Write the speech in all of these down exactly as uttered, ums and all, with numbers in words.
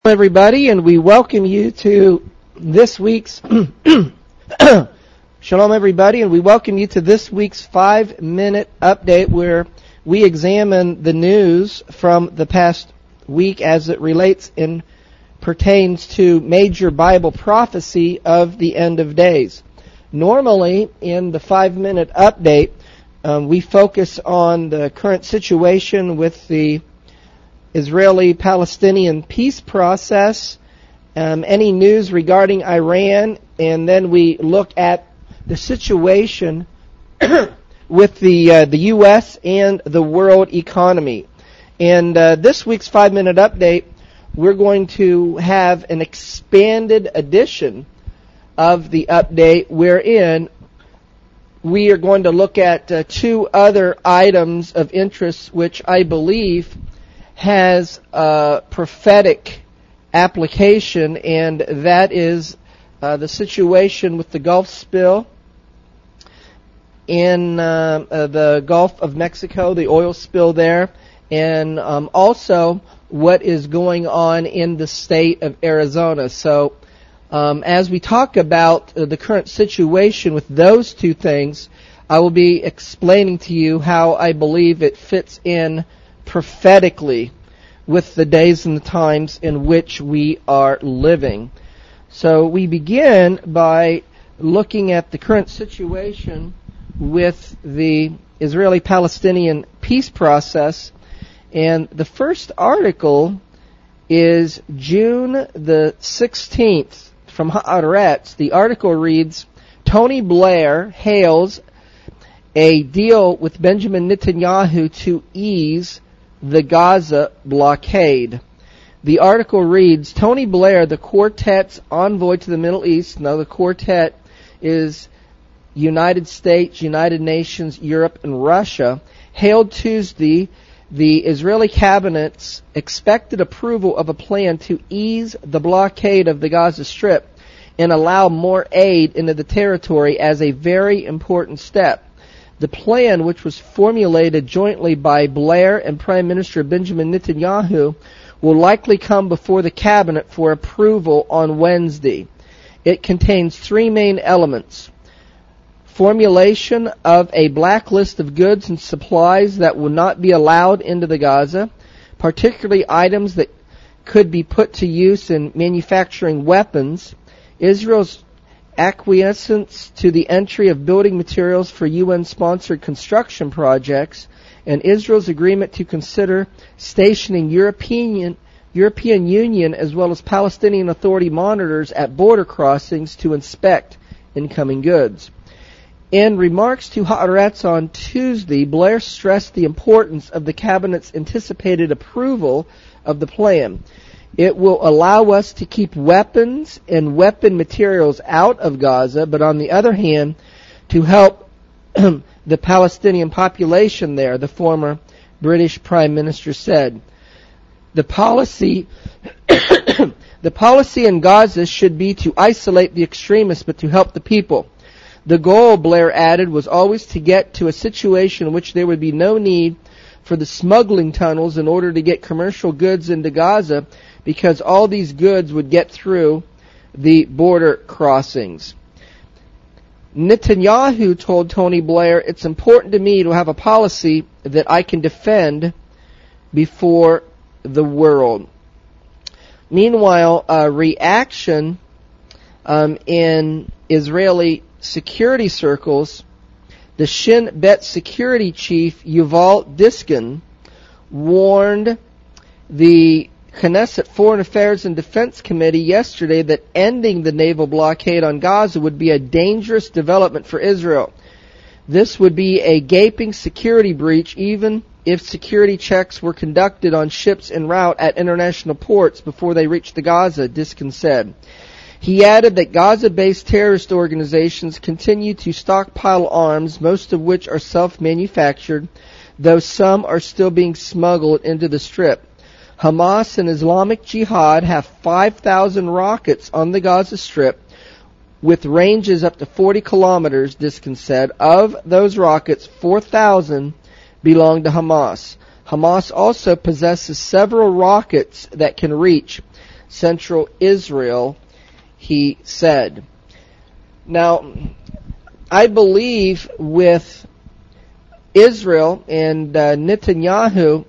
Everybody, and we welcome you to this week's Shalom everybody, and we welcome you to this week's five-minute update where we examine the news from the past week as it relates and pertains to major Bible prophecy of the end of days. Normally, in the five-minute update, um, we focus on the current situation with the Israeli-Palestinian peace process, um, any news regarding Iran, and then we look at the situation with the uh, the U S and the world economy. And uh, this week's five-minute update, we're going to have an expanded edition of the update wherein we are going to look at uh, two other items of interest which I believe has a prophetic application, and that is uh, the situation with the Gulf spill in uh, uh, the Gulf of Mexico, the oil spill there, and um, also what is going on in the state of Arizona. So um, as we talk about uh, the current situation with those two things, I will be explaining to you how I believe it fits in prophetically with the days and the times in which we are living. So we begin by looking at the current situation with the Israeli-Palestinian peace process. And the first article is June the sixteenth from Haaretz. The article reads, Tony Blair hails a deal with Benjamin Netanyahu to ease the Gaza blockade. The article reads, Tony Blair, the quartet's envoy to the Middle East. Now, the quartet is United States, United Nations, Europe, and Russia, hailed Tuesday the Israeli cabinet's expected approval of a plan to ease the blockade of the Gaza Strip and allow more aid into the territory as a very important step. The plan, which was formulated jointly by Blair and Prime Minister Benjamin Netanyahu, will likely come before the cabinet for approval on Wednesday. It contains three main elements. Formulation of a blacklist of goods and supplies that will not be allowed into the Gaza, particularly items that could be put to use in manufacturing weapons. Israel's acquiescence to the entry of building materials for U N-sponsored construction projects, and Israel's agreement to consider stationing European European Union as well as Palestinian Authority monitors at border crossings to inspect incoming goods. In remarks to Haaretz on Tuesday, Blair stressed the importance of the cabinet's anticipated approval of the plan. It will allow us to keep weapons and weapon materials out of Gaza, but on the other hand, to help the Palestinian population there, the former British Prime Minister said. The policy, the policy in Gaza should be to isolate the extremists, but to help the people. The goal, Blair added, was always to get to a situation in which there would be no need for the smuggling tunnels in order to get commercial goods into Gaza, because all these goods would get through the border crossings. Netanyahu told Tony Blair, it's important to me to have a policy that I can defend before the world. Meanwhile, a reaction um, in Israeli security circles, the Shin Bet security chief Yuval Diskin warned the Knesset Foreign Affairs and Defense Committee yesterday that ending the naval blockade on Gaza would be a dangerous development for Israel. This would be a gaping security breach even if security checks were conducted on ships en route at international ports before they reached the Gaza, Diskin said. He added that Gaza-based terrorist organizations continue to stockpile arms, most of which are self-manufactured, though some are still being smuggled into the Strip. Hamas and Islamic Jihad have five thousand rockets on the Gaza Strip with ranges up to forty kilometers, Diskin said. Of those rockets, four thousand belong to Hamas. Hamas also possesses several rockets that can reach central Israel, he said. Now, I believe with Israel and uh, Netanyahu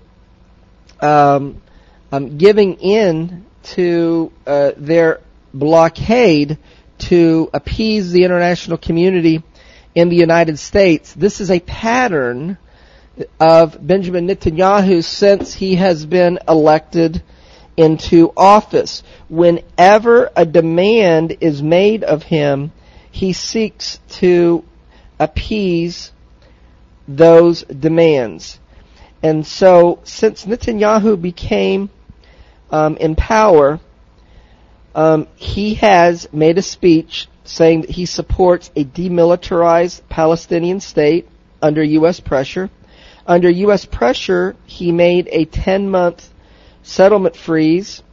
um, um, giving in to uh, their blockade to appease the international community in the United States, this is a pattern of Benjamin Netanyahu since he has been elected into office. Whenever a demand is made of him, he seeks to appease those demands. And so, since Netanyahu became um, in power, um, he has made a speech saying that he supports a demilitarized Palestinian state under U S pressure. Under U S pressure, he made a ten-month settlement freeze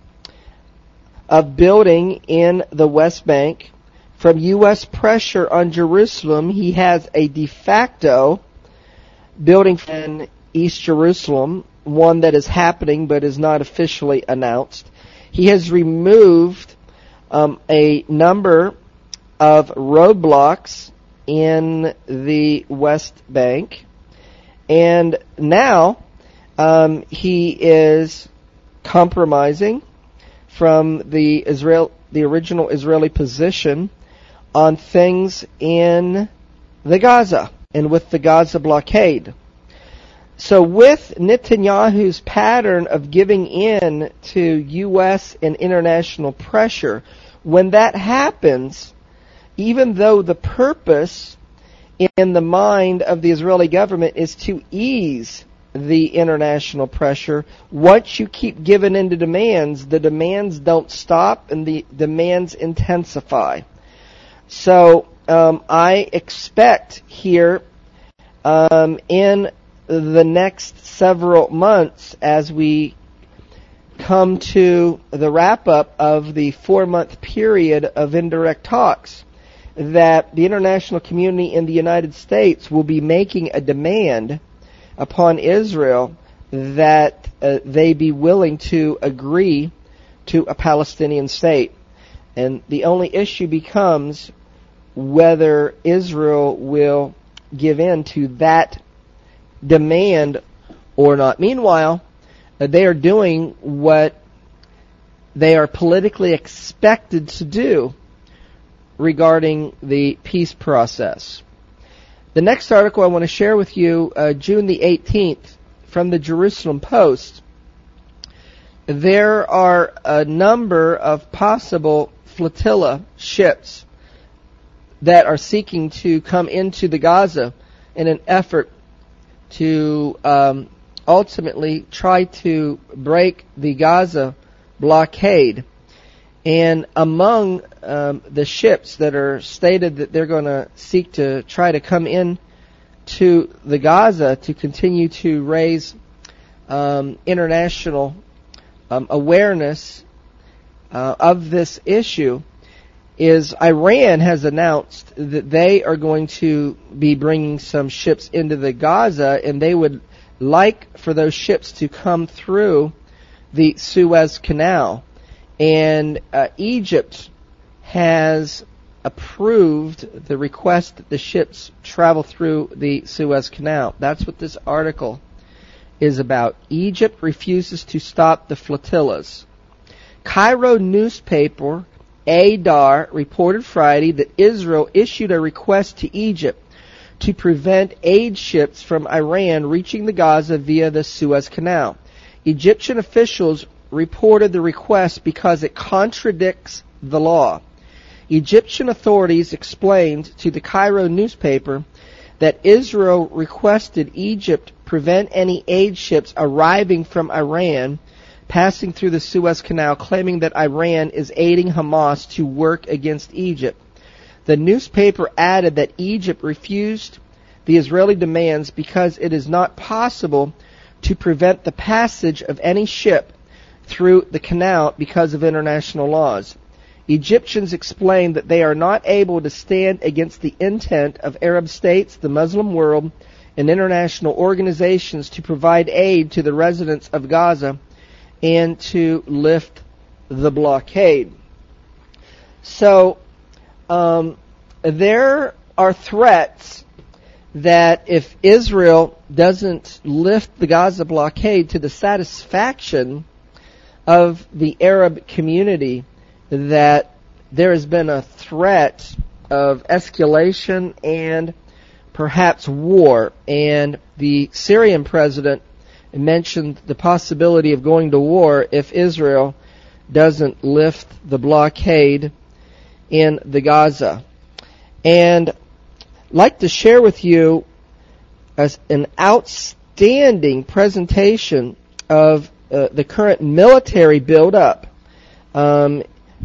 of building in the West Bank. From U S pressure on Jerusalem, he has a de facto building in East Jerusalem, one that is happening but is not officially announced. He has removed um, a number of roadblocks in the West Bank. And now um, he is compromising from the Israel, the original Israeli position on things in the Gaza and with the Gaza blockade. So with Netanyahu's pattern of giving in to U S and international pressure, when that happens, even though the purpose in the mind of the Israeli government is to ease the international pressure, once you keep giving in to demands, the demands don't stop and the demands intensify. So um, I expect here um, in the next several months, as we come to the wrap-up of the four-month period of indirect talks, that the international community in the United States will be making a demand upon Israel that uh, they be willing to agree to a Palestinian state. And the only issue becomes whether Israel will give in to that demand or not. Meanwhile, uh, they are doing what they are politically expected to do regarding the peace process. The next article I want to share with you, uh, June the eighteenth, from the Jerusalem Post. There are a number of possible flotilla ships that are seeking to come into the Gaza in an effort to um, ultimately try to break the Gaza blockade. And among um, the ships that are stated that they're going to seek to try to come in to the Gaza to continue to raise um, international um, awareness uh, of this issue is Iran has announced that they are going to be bringing some ships into the Gaza, and they would like for those ships to come through the Suez Canal. And uh, Egypt has approved the request that the ships travel through the Suez Canal. That's what this article is about. Egypt refuses to stop the flotillas. Cairo newspaper Adar reported Friday that Israel issued a request to Egypt to prevent aid ships from Iran reaching the Gaza via the Suez Canal. Egyptian officials reported the request because it contradicts the law. Egyptian authorities explained to the Cairo newspaper that Israel requested Egypt prevent any aid ships arriving from Iran passing through the Suez Canal, claiming that Iran is aiding Hamas to work against Egypt. The newspaper added that Egypt refused the Israeli demands because it is not possible to prevent the passage of any ship through the canal because of international laws. Egyptians explained that they are not able to stand against the intent of Arab states, the Muslim world, and international organizations to provide aid to the residents of Gaza and to lift the blockade. So um, there are threats that if Israel doesn't lift the Gaza blockade to the satisfaction of the Arab community, that there has been a threat of escalation and perhaps war. And the Syrian president mentioned the possibility of going to war if Israel doesn't lift the blockade in the Gaza. And I'd like to share with you as an outstanding presentation of uh, the current military buildup um,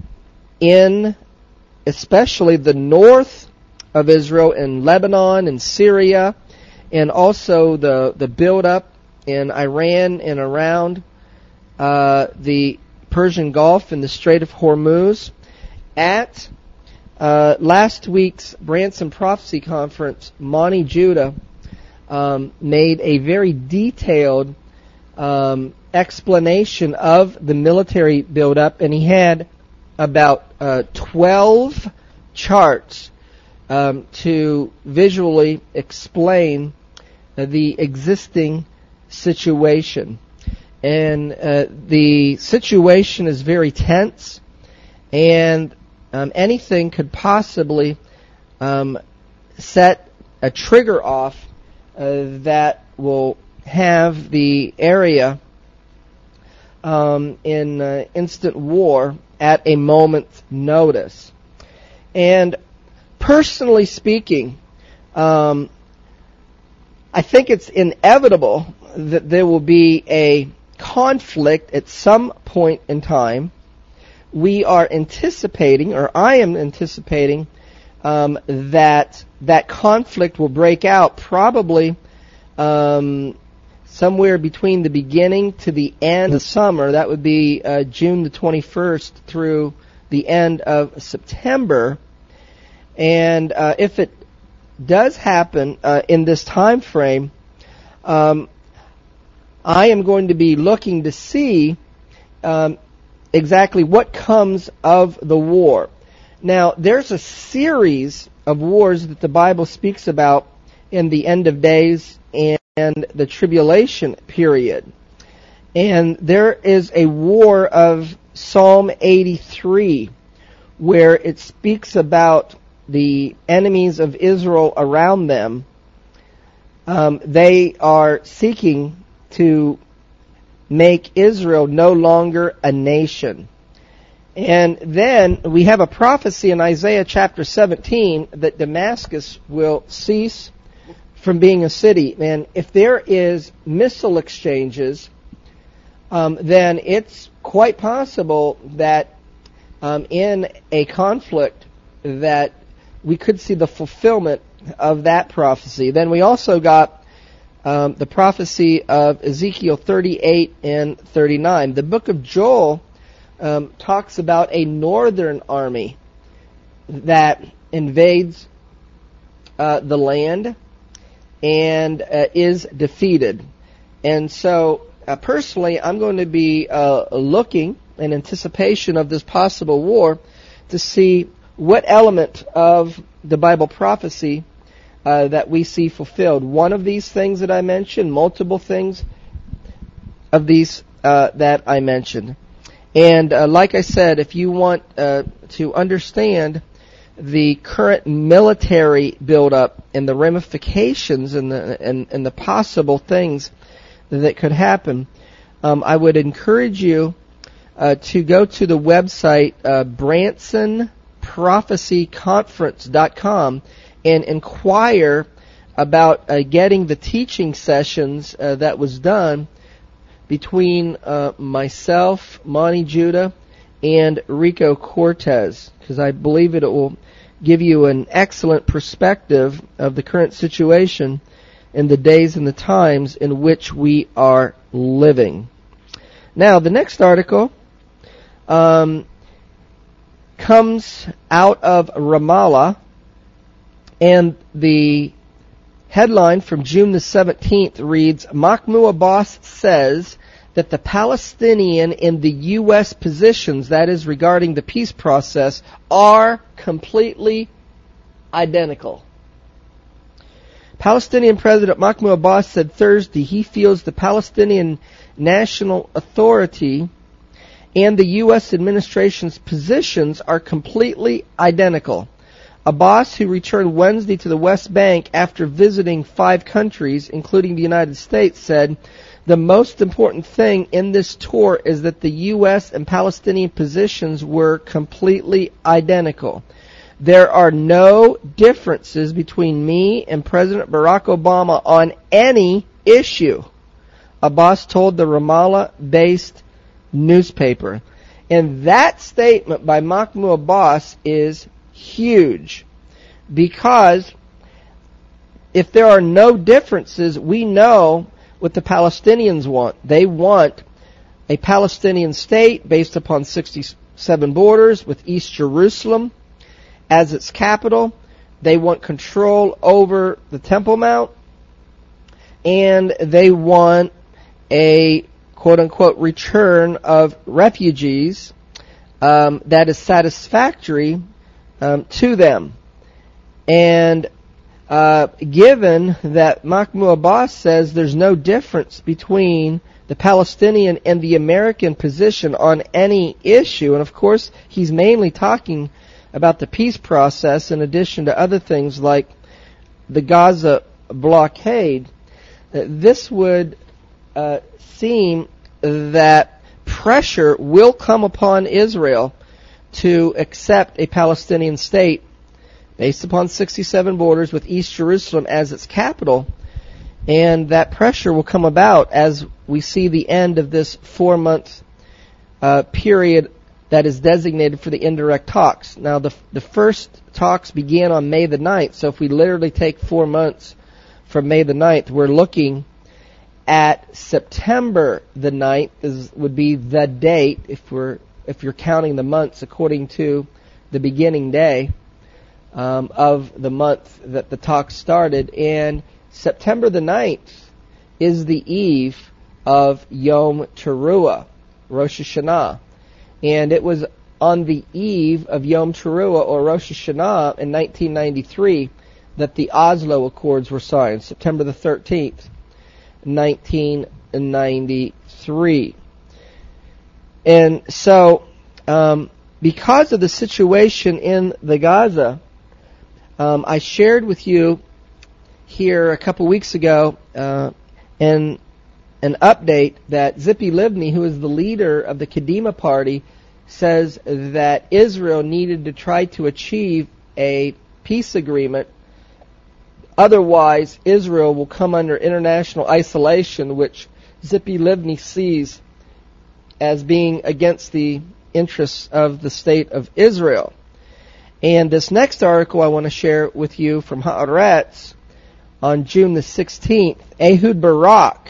in especially the north of Israel, in Lebanon and Syria, and also the, the buildup in Iran and around uh, the Persian Gulf and the Strait of Hormuz. At uh, last week's Branson Prophecy Conference, Monty Judah um, made a very detailed um, explanation of the military buildup, and he had about uh, twelve charts um, to visually explain uh, the existing situation. And uh, the situation is very tense, and um, anything could possibly um, set a trigger off uh, that will have the area um, in uh, instant war at a moment's notice. And personally speaking, um, I think it's inevitable that there will be a conflict at some point in time. We are anticipating, or I am anticipating, um, that that conflict will break out probably um, somewhere between the beginning to the end of the summer. That would be uh, June the twenty-first through the end of September. And uh, if it does happen uh, in this time frame, um, I am going to be looking to see um, exactly what comes of the war. Now, there's a series of wars that the Bible speaks about in the end of days and the tribulation period. And there is a war of Psalm eighty-three where it speaks about the enemies of Israel around them. Um, they are seeking to make Israel no longer a nation. And then we have a prophecy in Isaiah chapter seventeen that Damascus will cease from being a city. And if there is missile exchanges, um, then it's quite possible that um, in a conflict that we could see the fulfillment of that prophecy. Then we also got Um, the prophecy of Ezekiel thirty-eight and thirty-nine. The book of Joel um, talks about a northern army that invades uh, the land and uh, is defeated. And so, uh, personally, I'm going to be uh, looking in anticipation of this possible war to see what element of the Bible prophecy Uh, that we see fulfilled. One of these things that I mentioned, multiple things of these uh, that I mentioned. And uh, like I said, if you want uh, to understand the current military buildup and the ramifications and the and, and the possible things that could happen, um, I would encourage you uh, to go to the website uh, Branson Prophecy Conference dot com and inquire about uh, getting the teaching sessions uh, that was done between uh, myself, Monty Judah, and Rico Cortez, because I believe it will give you an excellent perspective of the current situation in the days and the times in which we are living. Now, the next article um, comes out of Ramallah, and the headline from June the seventeenth reads, Mahmoud Abbas says that the Palestinian and the U S positions, that is regarding the peace process, are completely identical. Palestinian President Mahmoud Abbas said Thursday he feels the Palestinian National Authority and the U S administration's positions are completely identical. Abbas, who returned Wednesday to the West Bank after visiting five countries, including the United States, said, "The most important thing in this tour is that the U S and Palestinian positions were completely identical. There are no differences between me and President Barack Obama on any issue," Abbas told the Ramallah-based newspaper. And that statement by Mahmoud Abbas is huge, because if there are no differences, we know what the Palestinians want. They want a Palestinian state based upon sixty-seven borders with East Jerusalem as its capital. They want control over the Temple Mount, and they want a quote-unquote return of refugees um, that is satisfactory um, to them. And uh, given that Mahmoud Abbas says there's no difference between the Palestinian and the American position on any issue, and of course he's mainly talking about the peace process in addition to other things like the Gaza blockade, this would uh, seem that pressure will come upon Israel to accept a Palestinian state based upon sixty-seven borders with East Jerusalem as its capital. And that pressure will come about as we see the end of this four-month uh, period that is designated for the indirect talks. Now, the the first talks began on May the ninth, so if we literally take four months from May the ninth, we're looking at September the ninth is would be the date if we're if you're counting the months according to the beginning day um, of the month that the talks started. And September the ninth is the eve of Yom Teruah, Rosh Hashanah. And it was on the eve of Yom Teruah, or Rosh Hashanah, in nineteen ninety-three that the Oslo Accords were signed, September the thirteenth, nineteen ninety-three. And so, um, because of the situation in the Gaza, um, I shared with you here a couple weeks ago uh, in an update that Tzipi Livni, who is the leader of the Kadima party, says that Israel needed to try to achieve a peace agreement. Otherwise, Israel will come under international isolation, which Tzipi Livni sees as being against the interests of the state of Israel. And this next article I want to share with you from Haaretz on June the sixteenth, Ehud Barak,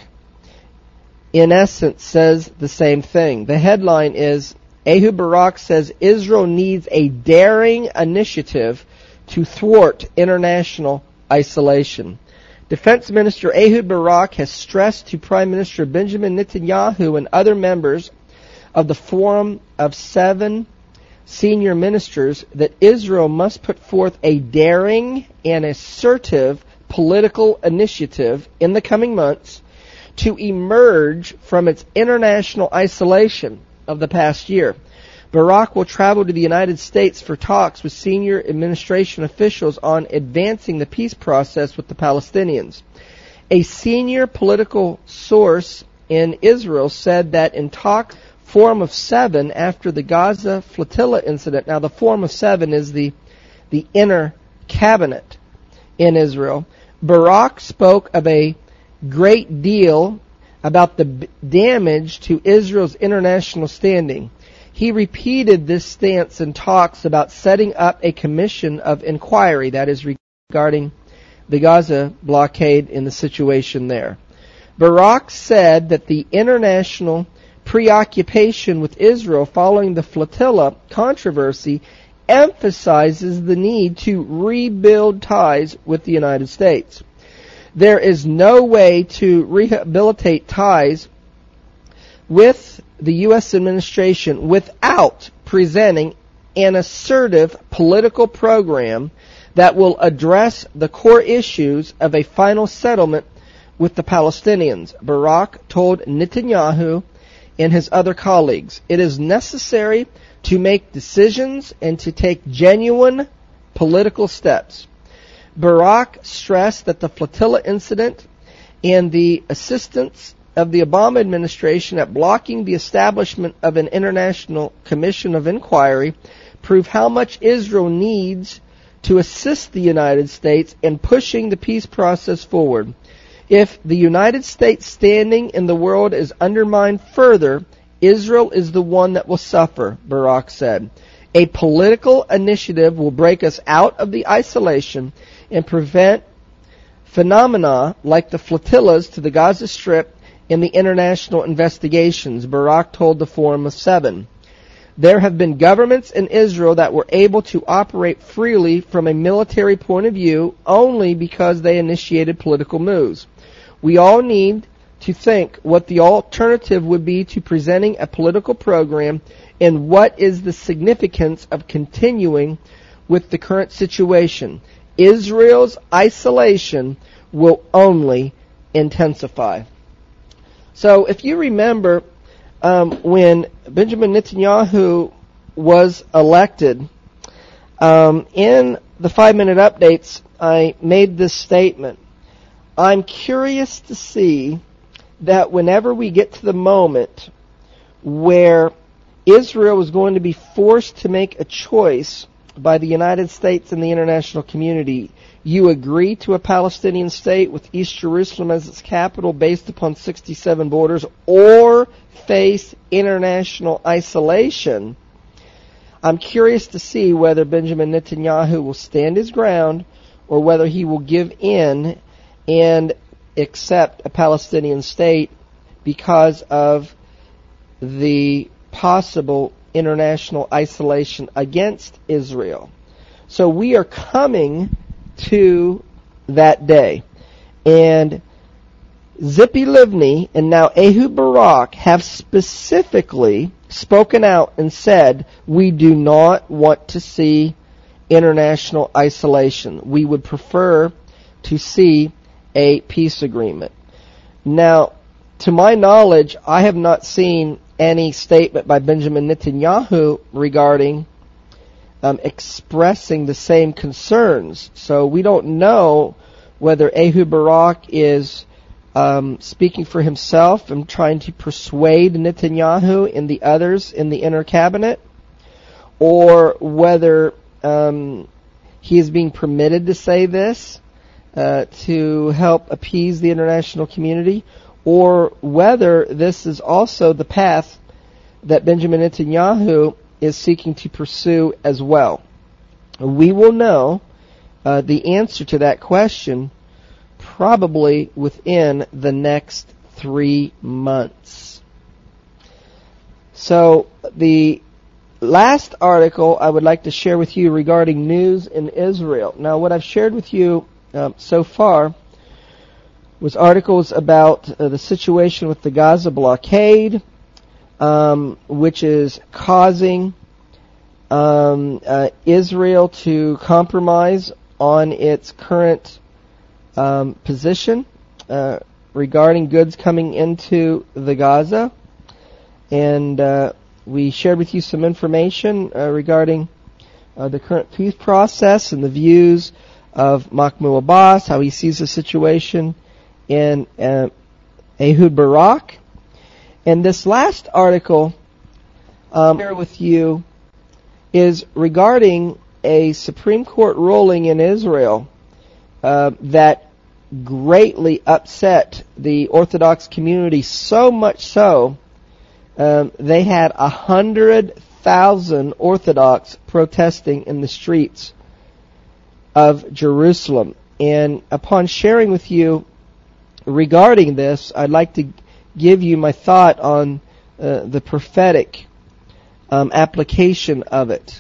in essence, says the same thing. The headline is, Ehud Barak says Israel needs a daring initiative to thwart international isolation. Defense Minister Ehud Barak has stressed to Prime Minister Benjamin Netanyahu and other members of the Forum of Seven senior ministers that Israel must put forth a daring and assertive political initiative in the coming months to emerge from its international isolation of the past year. Barak will travel to the United States for talks with senior administration officials on advancing the peace process with the Palestinians. A senior political source in Israel said that in talks Forum of Seven after the Gaza flotilla incident, now the Forum of Seven is the, the inner cabinet in Israel, Barak spoke of a great deal about the b- damage to Israel's international standing. He repeated this stance in talks about setting up a commission of inquiry, that is regarding the Gaza blockade and the situation there. Barak said that the international preoccupation with Israel following the flotilla controversy emphasizes the need to rebuild ties with the United States. There is no way to rehabilitate ties with the U S administration without presenting an assertive political program that will address the core issues of a final settlement with the Palestinians. Barak told Netanyahu and his other colleagues, "It is necessary to make decisions and to take genuine political steps." Barak stressed that the flotilla incident and the assistance of the Obama administration at blocking the establishment of an international commission of inquiry prove how much Israel needs to assist the United States in pushing the peace process forward. If the United States' standing in the world is undermined further, Israel is the one that will suffer, Barak said. A political initiative will break us out of the isolation and prevent phenomena like the flotillas to the Gaza Strip and the international investigations, Barak told the Forum of Seven. There have been governments in Israel that were able to operate freely from a military point of view only because they initiated political moves. We all need to think what the alternative would be to presenting a political program and what is the significance of continuing with the current situation. Israel's isolation will only intensify. So if you remember, um, when Benjamin Netanyahu was elected, um, in the five-minute updates, I made this statement. I'm curious to see that whenever we get to the moment where Israel is going to be forced to make a choice by the United States and the international community, you agree to a Palestinian state with East Jerusalem as its capital based upon sixty-seven borders, or face international isolation. I'm curious to see whether Benjamin Netanyahu will stand his ground or whether he will give in and accept a Palestinian state because of the possible international isolation against Israel. So we are coming to that day. And Tzipi Livni and now Ehud Barak have specifically spoken out and said, we do not want to see international isolation. We would prefer to see a peace agreement. Now, to my knowledge, I have not seen any statement by Benjamin Netanyahu regarding um, expressing the same concerns. So we don't know whether Ehud Barak is um, speaking for himself and trying to persuade Netanyahu and the others in the inner cabinet, or whether um, he is being permitted to say this uh, to help appease the international community, or whether this is also the path that Benjamin Netanyahu is seeking to pursue as well. We will know uh, the answer to that question probably within the next three months. So the last article I would like to share with you regarding news in Israel. Now, what I've shared with you um, so far was articles about uh, the situation with the Gaza blockade, um, which is causing um, uh, Israel to compromise on its current um, position uh, regarding goods coming into the Gaza. And uh, we shared with you some information uh, regarding uh, the current peace process and the views of Mahmoud Abbas, how he sees the situation in uh, Ehud Barak. And this last article um, here with you is regarding a Supreme Court ruling in Israel uh, that greatly upset the Orthodox community, so much so um, they had a hundred thousand Orthodox protesting in the streets of Jerusalem. And upon sharing with you regarding this, I'd like to give you my thought on uh, the prophetic um, application of it.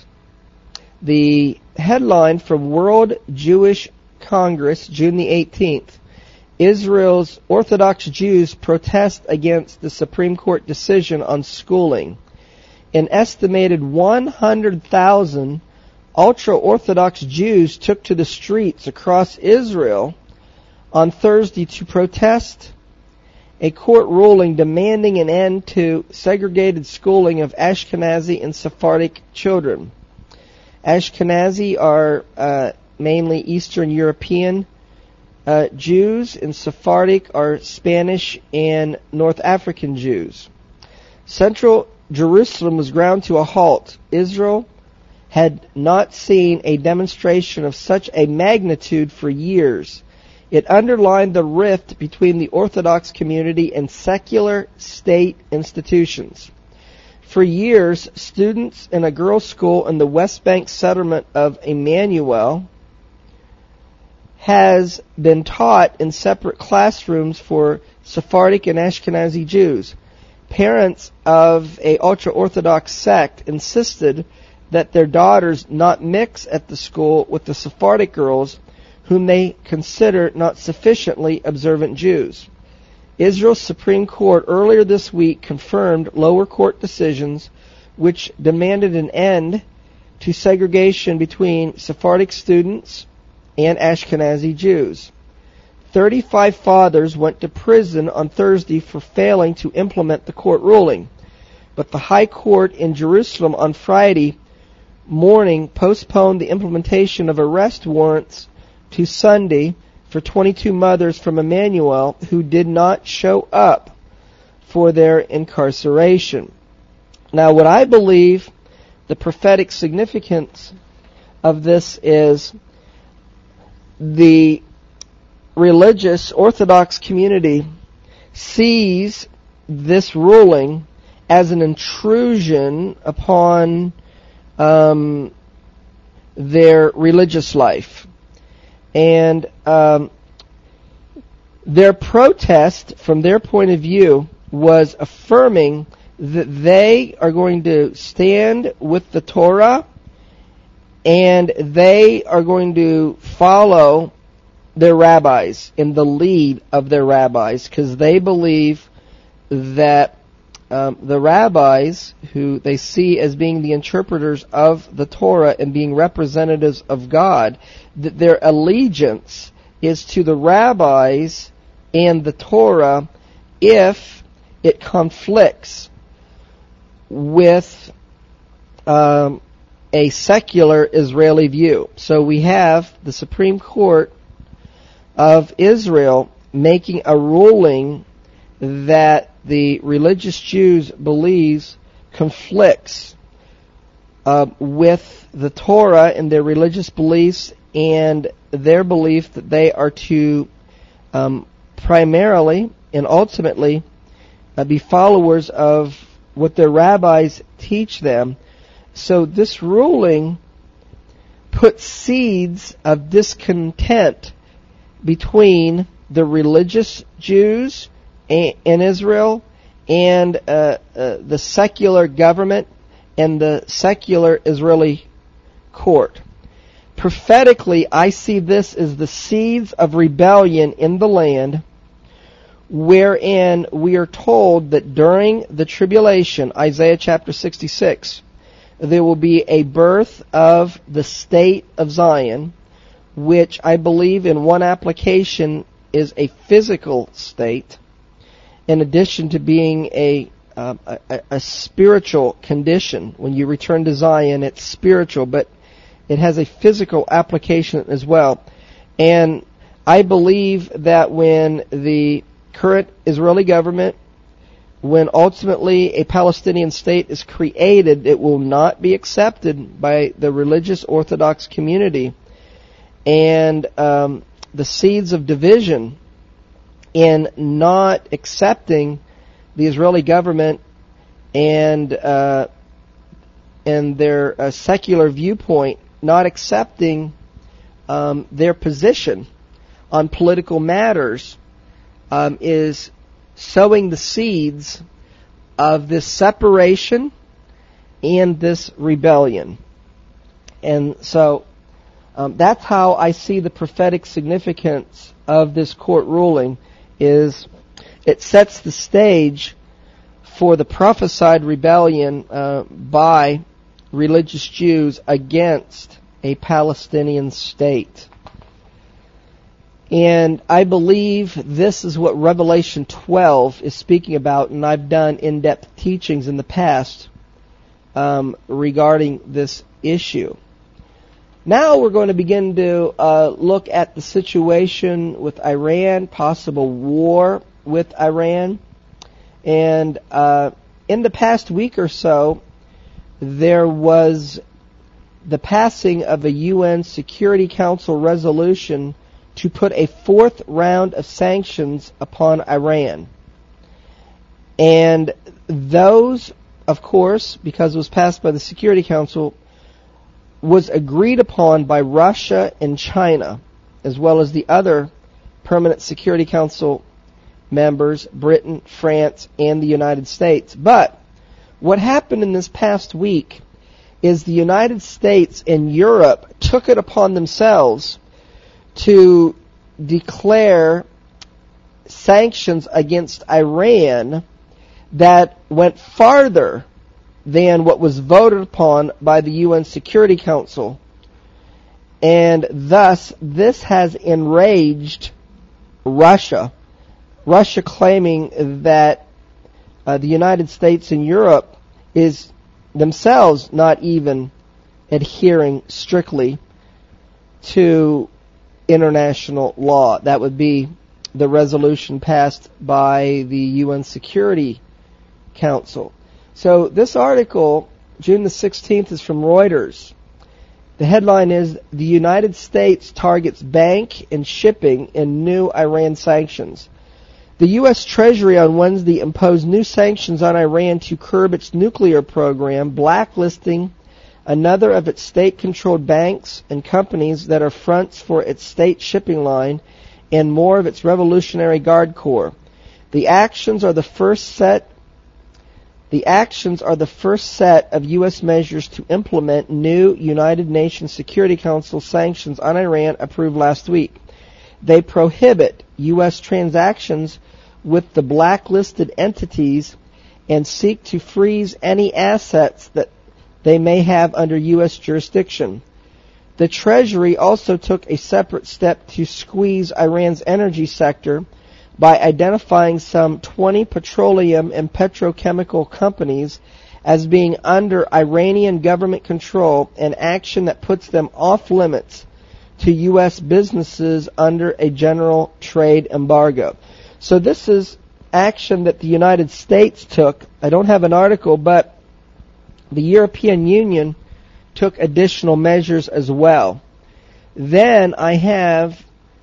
The headline from World Jewish Congress, June the eighteenth, Israel's Orthodox Jews protest against the Supreme Court decision on schooling. An estimated one hundred thousand ultra-Orthodox Jews took to the streets across Israel on Thursday to protest a court ruling demanding an end to segregated schooling of Ashkenazi and Sephardic children. Ashkenazi are uh, mainly Eastern European uh, Jews, and Sephardic are Spanish and North African Jews. Central Jerusalem was ground to a halt. Israel had not seen a demonstration of such a magnitude for years. It underlined the rift between the Orthodox community and secular state institutions. For years, students in a girls' school in the West Bank settlement of Emmanuel has been taught in separate classrooms for Sephardic and Ashkenazi Jews. Parents of a ultra-Orthodox sect insisted that their daughters not mix at the school with the Sephardic girls, whom they consider not sufficiently observant Jews. Israel's Supreme Court earlier this week confirmed lower court decisions which demanded an end to segregation between Sephardic students and Ashkenazi Jews. thirty-five fathers went to prison on Thursday for failing to implement the court ruling, but the High Court in Jerusalem on Friday morning postponed the implementation of arrest warrants to Sunday for twenty-two mothers from Emmanuel who did not show up for their incarceration. Now, what I believe the prophetic significance of this is, the religious Orthodox community sees this ruling as an intrusion upon um, their religious life. And um, their protest, from their point of view, was affirming that they are going to stand with the Torah and they are going to follow their rabbis, in the lead of their rabbis, because they believe that um, the rabbis, who they see as being the interpreters of the Torah and being representatives of God, that their allegiance is to the rabbis and the Torah if it conflicts with um, a secular Israeli view. So we have the Supreme Court of Israel making a ruling that the religious Jews believes conflicts uh, with the Torah and their religious beliefs and their belief that they are to um, primarily and ultimately uh, be followers of what their rabbis teach them. So this ruling puts seeds of discontent between the religious Jews in Israel and uh, uh, the secular government and the secular Israeli court. Prophetically, I see this as the seeds of rebellion in the land, wherein we are told that during the tribulation, Isaiah chapter sixty-six, there will be a birth of the state of Zion, which I believe in one application is a physical state, in addition to being a, uh, a a spiritual condition. When you return to Zion, it's spiritual, but it has a physical application as well. And I believe that when the current Israeli government, when ultimately a Palestinian state is created, it will not be accepted by the religious Orthodox community. And um, the seeds of division in not accepting the Israeli government and uh, and their uh, secular viewpoint, not accepting um, their position on political matters, um, is sowing the seeds of this separation and this rebellion. And so Um, that's how I see the prophetic significance of this court ruling, is it sets the stage for the prophesied rebellion uh, by religious Jews against a Palestinian state. And I believe this is what Revelation twelve is speaking about, and I've done in-depth teachings in the past um, regarding this issue. Now we're going to begin to uh, look at the situation with Iran, possible war with Iran. And uh, in the past week or so, there was the passing of a U N Security Council resolution to put a fourth round of sanctions upon Iran. And those, of course, because it was passed by the Security Council, was agreed upon by Russia and China, as well as the other permanent Security Council members, Britain, France, and the United States. But what happened in this past week is the United States and Europe took it upon themselves to declare sanctions against Iran that went farther than what was voted upon by the U N Security Council. And thus, this has enraged Russia. Russia claiming that uh, the United States and Europe is themselves not even adhering strictly to international law. That would be the resolution passed by the U N Security Council. So this article, June the sixteenth, is from Reuters. The headline is, "The United States targets bank and shipping in new Iran sanctions." The U S Treasury on Wednesday imposed new sanctions on Iran to curb its nuclear program, blacklisting another of its state-controlled banks and companies that are fronts for its state shipping line and more of its Revolutionary Guard Corps. The actions are the first set The actions are the first set of U S measures to implement new United Nations Security Council sanctions on Iran approved last week. They prohibit U S transactions with the blacklisted entities and seek to freeze any assets that they may have under U S jurisdiction. The Treasury also took a separate step to squeeze Iran's energy sector by identifying some twenty petroleum and petrochemical companies as being under Iranian government control, an action that puts them off limits to U S businesses under a general trade embargo. So this is action that the United States took. I don't have an article, but the European Union took additional measures as well. Then I have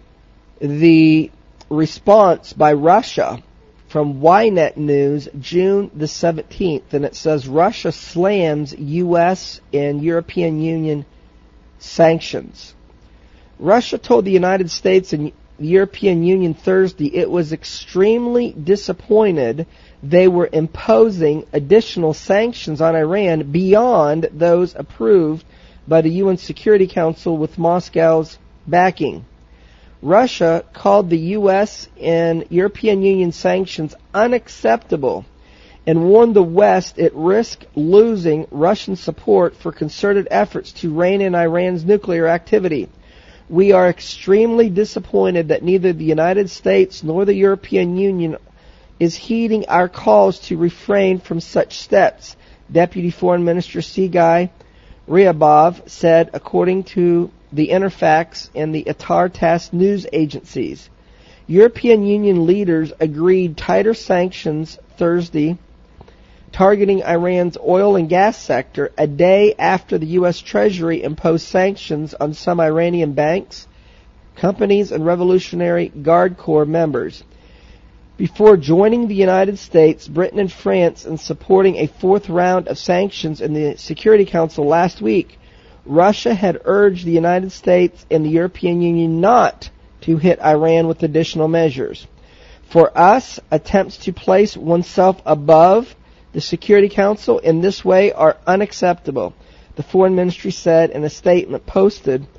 the response by Russia from Ynet News, June the seventeenth, and it says Russia slams U S and European Union sanctions. Russia told the United States and the European Union Thursday it was extremely disappointed they were imposing additional sanctions on Iran beyond those approved by the U N Security Council with Moscow's backing. Russia called the U S and European Union sanctions unacceptable and warned the West it risked losing Russian support for concerted efforts to rein in Iran's nuclear activity. We are extremely disappointed that neither the United States nor the European Union is heeding our calls to refrain from such steps, Deputy Foreign Minister Sergei Ryabkov said, according to the Interfax and the Atar Tass news agencies. European Union leaders agreed tighter sanctions Thursday, targeting Iran's oil and gas sector a day after the U S Treasury imposed sanctions on some Iranian banks, companies, and Revolutionary Guard Corps members. Before joining the United States, Britain, and France in supporting a fourth round of sanctions in the Security Council last week, Russia had urged the United States and the European Union not to hit Iran with additional measures. For us, attempts to place oneself above the Security Council in this way are unacceptable, the Foreign Ministry said in a statement posted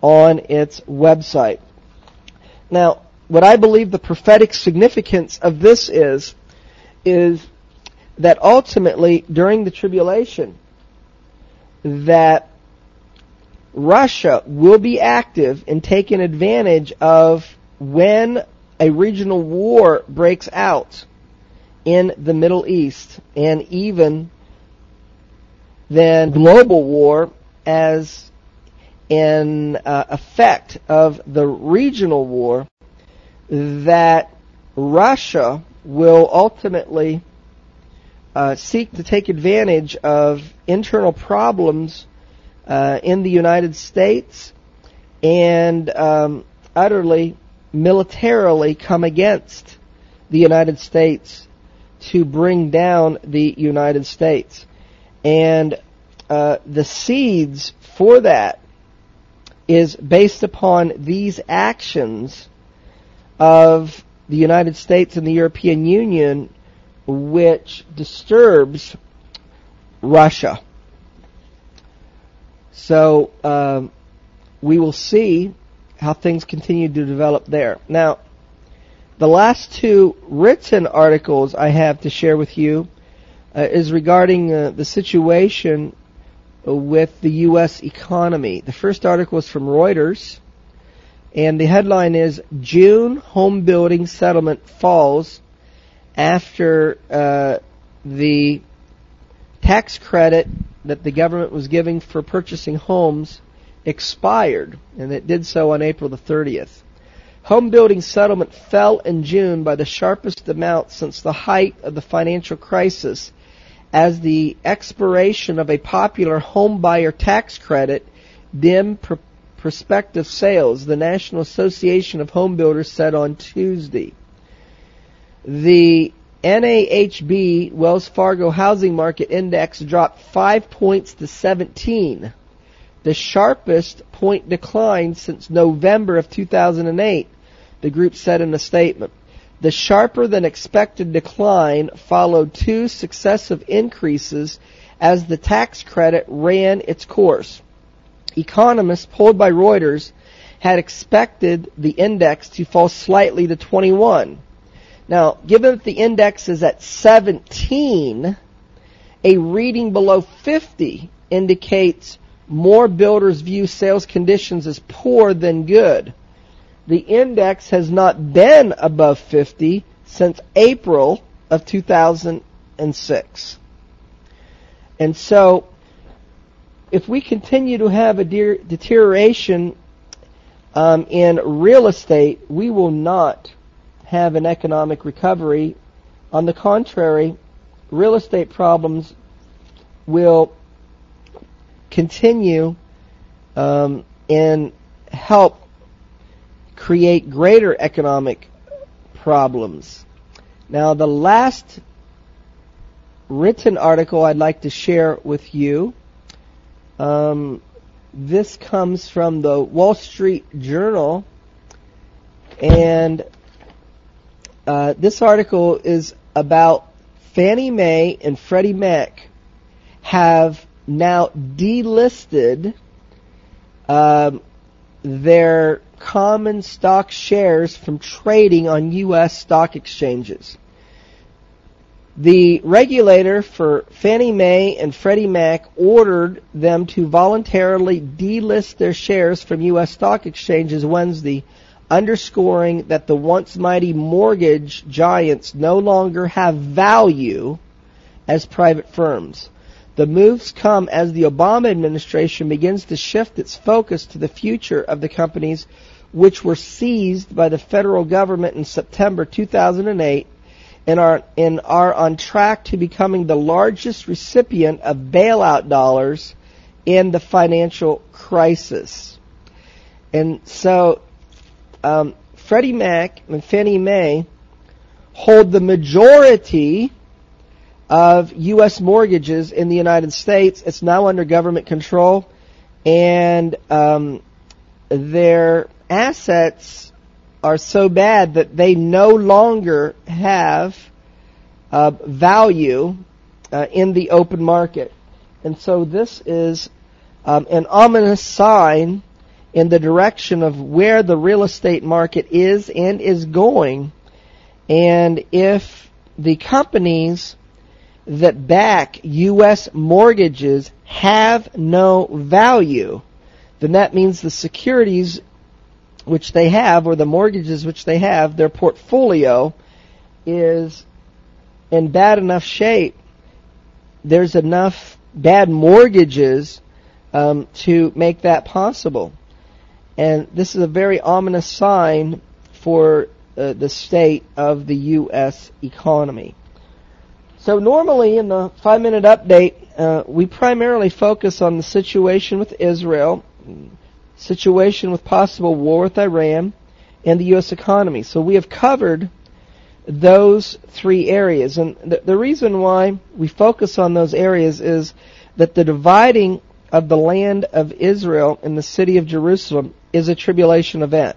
on its website. Now, what I believe the prophetic significance of this is, is that ultimately during the tribulation, that Russia will be active in taking advantage of when a regional war breaks out in the Middle East, and even then global war as an uh, effect of the regional war, that Russia will ultimately uh, seek to take advantage of internal problems uh, in the United States and um, utterly militarily come against the United States to bring down the United States. And uh, the seeds for that is based upon these actions of the United States and the European Union, which disturbs Russia. So um, we will see how things continue to develop there. Now, the last two written articles I have to share with you uh, is regarding uh, the situation with the U S economy. The first article is from Reuters, and the headline is June Home Building Settlement Falls After uh, the Tax Credit that the government was giving for purchasing homes expired, and it did so on April the thirtieth. Home building settlement fell in June by the sharpest amount since the height of the financial crisis, as the expiration of a popular home buyer tax credit dimmed pr- prospective sales, the National Association of Home Builders said on Tuesday. The N A H B Wells Fargo Housing Market Index dropped five points to seventeen, the sharpest point decline since November of two thousand eight, the group said in a statement. The sharper than expected decline followed two successive increases as the tax credit ran its course. Economists polled by Reuters had expected the index to fall slightly to twenty-one. Now, given that the index is at seventeen, a reading below fifty indicates more builders view sales conditions as poor than good. The index has not been above fifty since April of two thousand six. And so, if we continue to have a de- deterioration um, in real estate, we will not have an economic recovery. On the contrary, real estate problems will continue um, and help create greater economic problems. Now, the last written article I'd like to share with you, um, this comes from the Wall Street Journal, and uh, this article is about Fannie Mae and Freddie Mac have now delisted um, their common stock shares from trading on U S stock exchanges. The regulator for Fannie Mae and Freddie Mac ordered them to voluntarily delist their shares from U S stock exchanges Wednesday, underscoring that the once mighty mortgage giants no longer have value as private firms. The moves come as the Obama administration begins to shift its focus to the future of the companies which were seized by the federal government in September two thousand eight and are, and are on track to becoming the largest recipient of bailout dollars in the financial crisis. And so um, Freddie Mac and Fannie Mae hold the majority of U S mortgages in the United States. It's now under government control, and um, their assets are so bad that they no longer have uh, value uh, in the open market. And so this is um, an ominous sign in the direction of where the real estate market is and is going. And if the companies that back U S mortgages have no value, then that means the securities which they have, or the mortgages which they have, their portfolio is in bad enough shape. There's enough bad mortgages um, to make that possible. And this is a very ominous sign for uh, the state of the U S economy. So normally in the five-minute update, uh, we primarily focus on the situation with Israel, situation with possible war with Iran, and the U S economy. So we have covered those three areas. And th- the reason why we focus on those areas is that the dividing of the land of Israel in the city of Jerusalem is a tribulation event.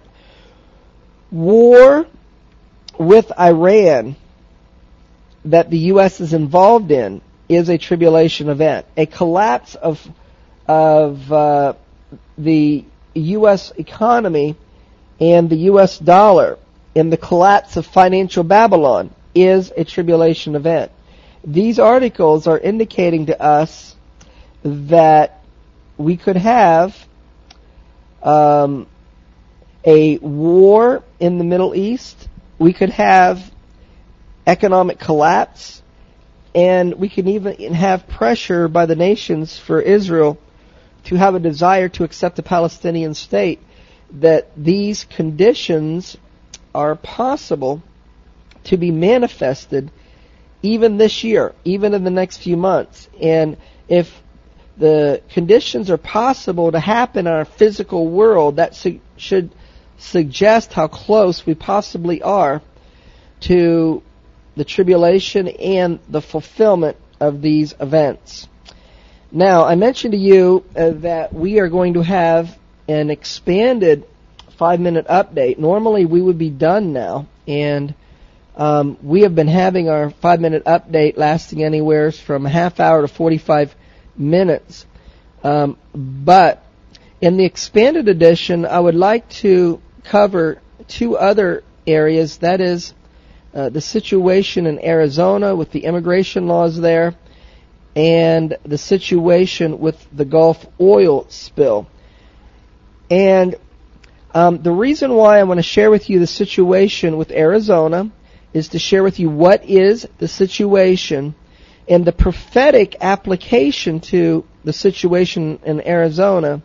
War with Iran that the U S is involved in is a tribulation event. A collapse of of uh, the U S economy and the U S dollar and the collapse of financial Babylon is a tribulation event. These articles are indicating to us that we could have um, a war in the Middle East. We could have economic collapse, and we can even have pressure by the nations for Israel to have a desire to accept a Palestinian state, that these conditions are possible to be manifested even this year, even in the next few months. And if the conditions are possible to happen in our physical world, that su- should suggest how close we possibly are to the tribulation and the fulfillment of these events. Now, I mentioned to you uh, that we are going to have an expanded five-minute update. Normally, we would be done now, and um, we have been having our five-minute update lasting anywhere from a half hour to forty-five minutes. Um, but in the expanded edition, I would like to cover two other areas. That is uh, the situation in Arizona with the immigration laws there, and the situation with the Gulf oil spill. And um, the reason why I want to share with you the situation with Arizona is to share with you what is the situation and the prophetic application to the situation in Arizona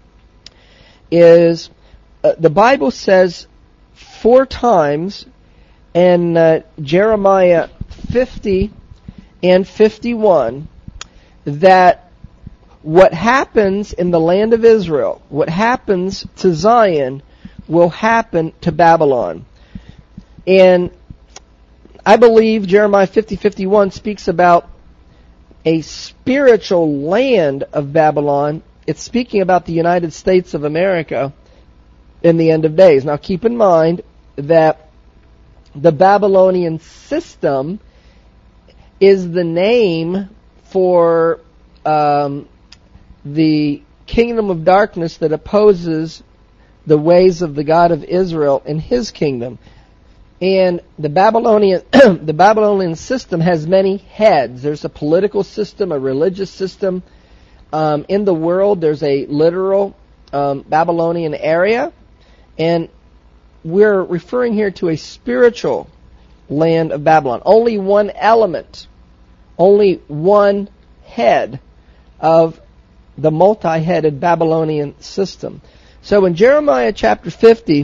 is uh, the Bible says four times in uh, Jeremiah fifty and fifty-one that what happens in the land of Israel, what happens to Zion, will happen to Babylon. And I believe Jeremiah fifty fifty-one speaks about a spiritual land of Babylon. It's speaking about the United States of America in the end of days. Now keep in mind that the Babylonian system is the name for um, the kingdom of darkness that opposes the ways of the God of Israel in His kingdom. And the Babylonian the Babylonian system has many heads. There's a political system, a religious system. Um, in the world, there's a literal um, Babylonian area. And we're referring here to a spiritual land of Babylon. Only one element, only one head of the multi-headed Babylonian system. So in Jeremiah chapter fifty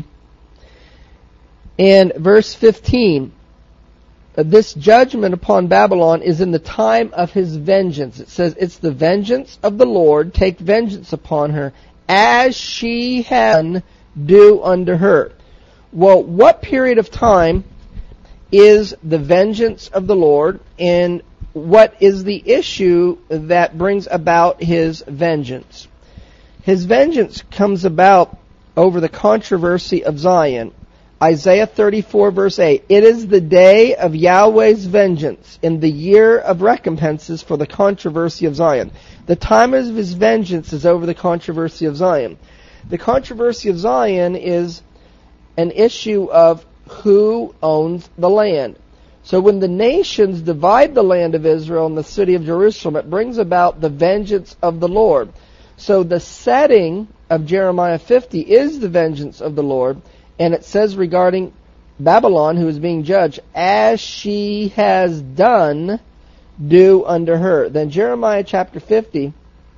and verse fifteen, this judgment upon Babylon is in the time of His vengeance. It says, it's the vengeance of the Lord, take vengeance upon her, as she had do unto her. Well, what period of time is the vengeance of the Lord, and what is the issue that brings about His vengeance? His vengeance comes about over the controversy of Zion. Isaiah thirty-four verse eight, it is the day of Yahweh's vengeance, in the year of recompenses for the controversy of Zion. The time of His vengeance is over the controversy of Zion. the controversy of Zion is an issue of who owns the land. So when the nations divide the land of Israel and the city of Jerusalem, it brings about the vengeance of the Lord. So the setting of Jeremiah fifty is the vengeance of the Lord, and it says regarding Babylon, who is being judged, as she has done, do unto her. Then Jeremiah chapter fifty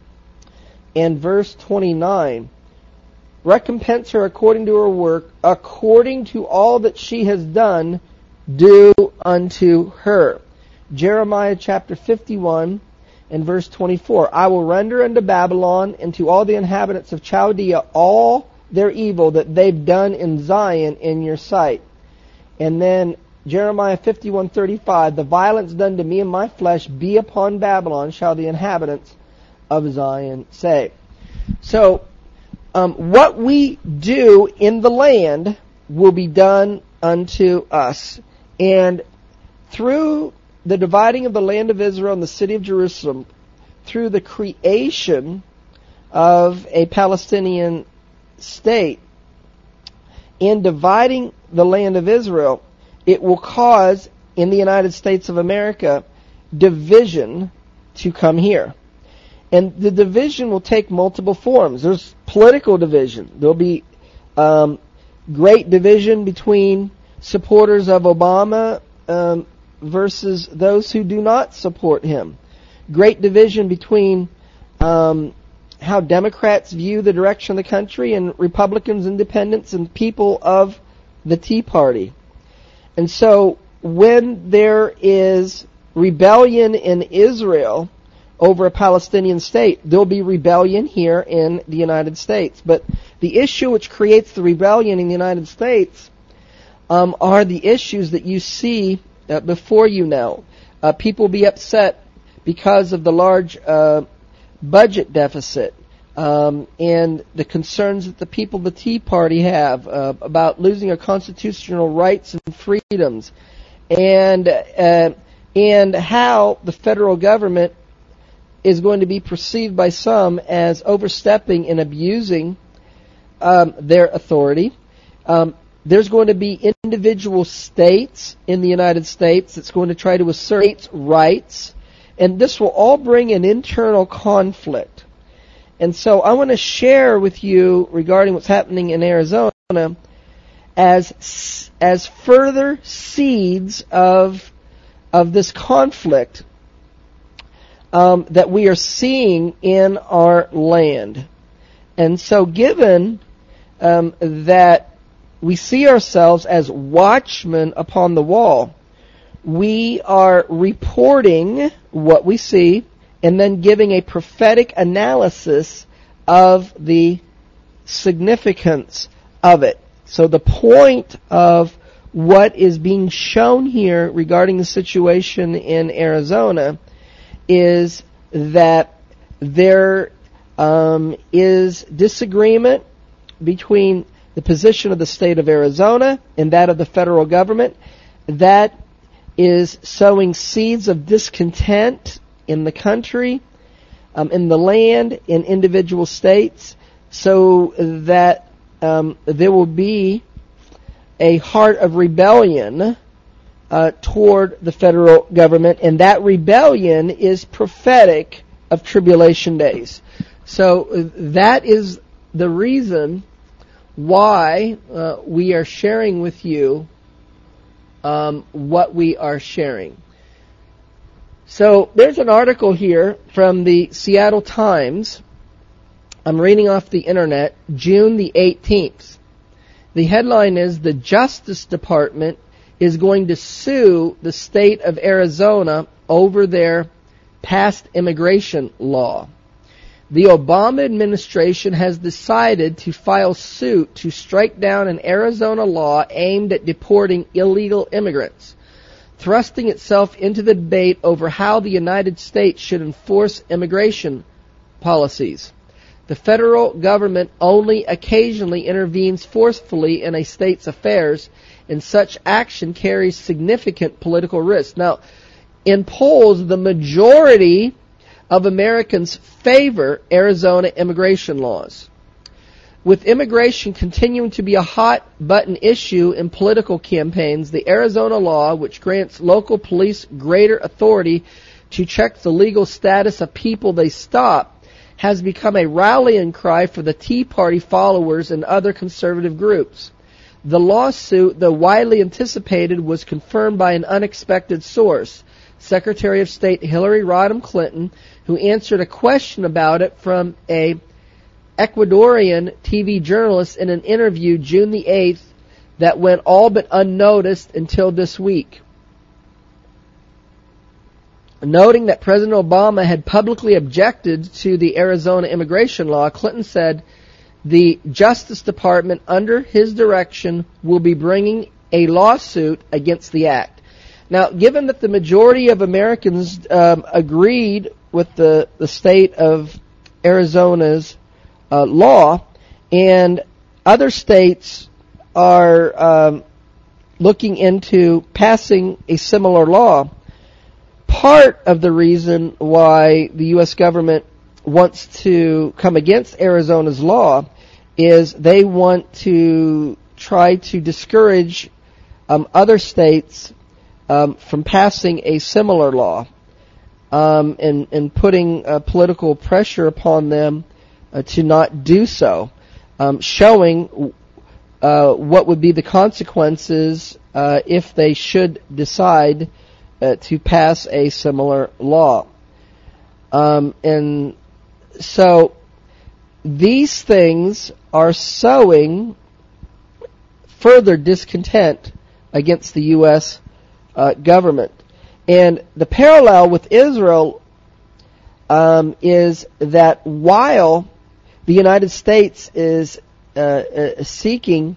and verse twenty-nine, recompense her according to her work, according to all that she has done, do unto her. Jeremiah chapter fifty-one and verse twenty-four, I will render unto Babylon and to all the inhabitants of Chaldea all their evil that they've done in Zion in your sight. And then Jeremiah fifty-one thirty-five, the violence done to me and my flesh be upon Babylon, shall the inhabitants of Zion say. So, um, what we do in the land will be done unto us. And through the dividing of the land of Israel and the city of Jerusalem, through the creation of a Palestinian state, in dividing the land of Israel, it will cause, in the United States of America, division to come here. And the division will take multiple forms. There's political division. There'll be um, great division between supporters of Obama um, versus those who do not support him. Great division between um, how Democrats view the direction of the country and Republicans, independents, and people of the Tea Party. And so when there is rebellion in Israel over a Palestinian state, there'll be rebellion here in the United States. But the issue which creates the rebellion in the United States um, are the issues that you see uh, before you now. Uh, people will be upset because of the large uh, budget deficit um, and the concerns that the people of the Tea Party have uh, about losing our constitutional rights and freedoms, and uh, and how the federal government is going to be perceived by some as overstepping and abusing um, their authority. Um, there's going to be individual states in the United States that's going to try to assert states' rights, and this will all bring an internal conflict. And so I want to share with you regarding what's happening in Arizona as as further seeds of of this conflict Um, that we are seeing in our land. And so given um, that we see ourselves as watchmen upon the wall, we are reporting what we see and then giving a prophetic analysis of the significance of it. So the point of what is being shown here regarding the situation in Arizona is that there um, is disagreement between the position of the state of Arizona and that of the federal government. That is sowing seeds of discontent in the country, um, in the land, in individual states, so that um, there will be a heart of rebellion Uh, toward the federal government, and that rebellion is prophetic of tribulation days. So uh, that is the reason why uh, we are sharing with you um, what we are sharing. So there's an article here from the Seattle Times. I'm reading off the internet, June the eighteenth. The headline is, "The Justice Department is going to sue the state of Arizona over their past immigration law. The Obama administration has decided to file suit to strike down an Arizona law aimed at deporting illegal immigrants, thrusting itself into the debate over how the United States should enforce immigration policies. The federal government only occasionally intervenes forcefully in a state's affairs, and such action carries significant political risk." Now, in polls, the majority of Americans favor Arizona immigration laws. With immigration continuing to be a hot-button issue in political campaigns, the Arizona law, which grants local police greater authority to check the legal status of people they stop, has become a rallying cry for the Tea Party followers and other conservative groups. The lawsuit, though widely anticipated, was confirmed by an unexpected source, Secretary of State Hillary Rodham Clinton, who answered a question about it from a Ecuadorian T V journalist in an interview June the eighth that went all but unnoticed until this week. Noting that President Obama had publicly objected to the Arizona immigration law, Clinton said the Justice Department, under his direction, will be bringing a lawsuit against the act. Now, given that the majority of Americans um, agreed with the, the state of Arizona's uh, law, and other states are um, looking into passing a similar law, part of the reason why the U S government wants to come against Arizona's law is they want to try to discourage um, other states um, from passing a similar law um, and, and putting uh, political pressure upon them uh, to not do so, um, showing uh, what would be the consequences uh, if they should decide uh, to pass a similar law. Um, and so these things are sowing further discontent against the U S uh, government. And the parallel with Israel um, is that while the United States is uh, uh, seeking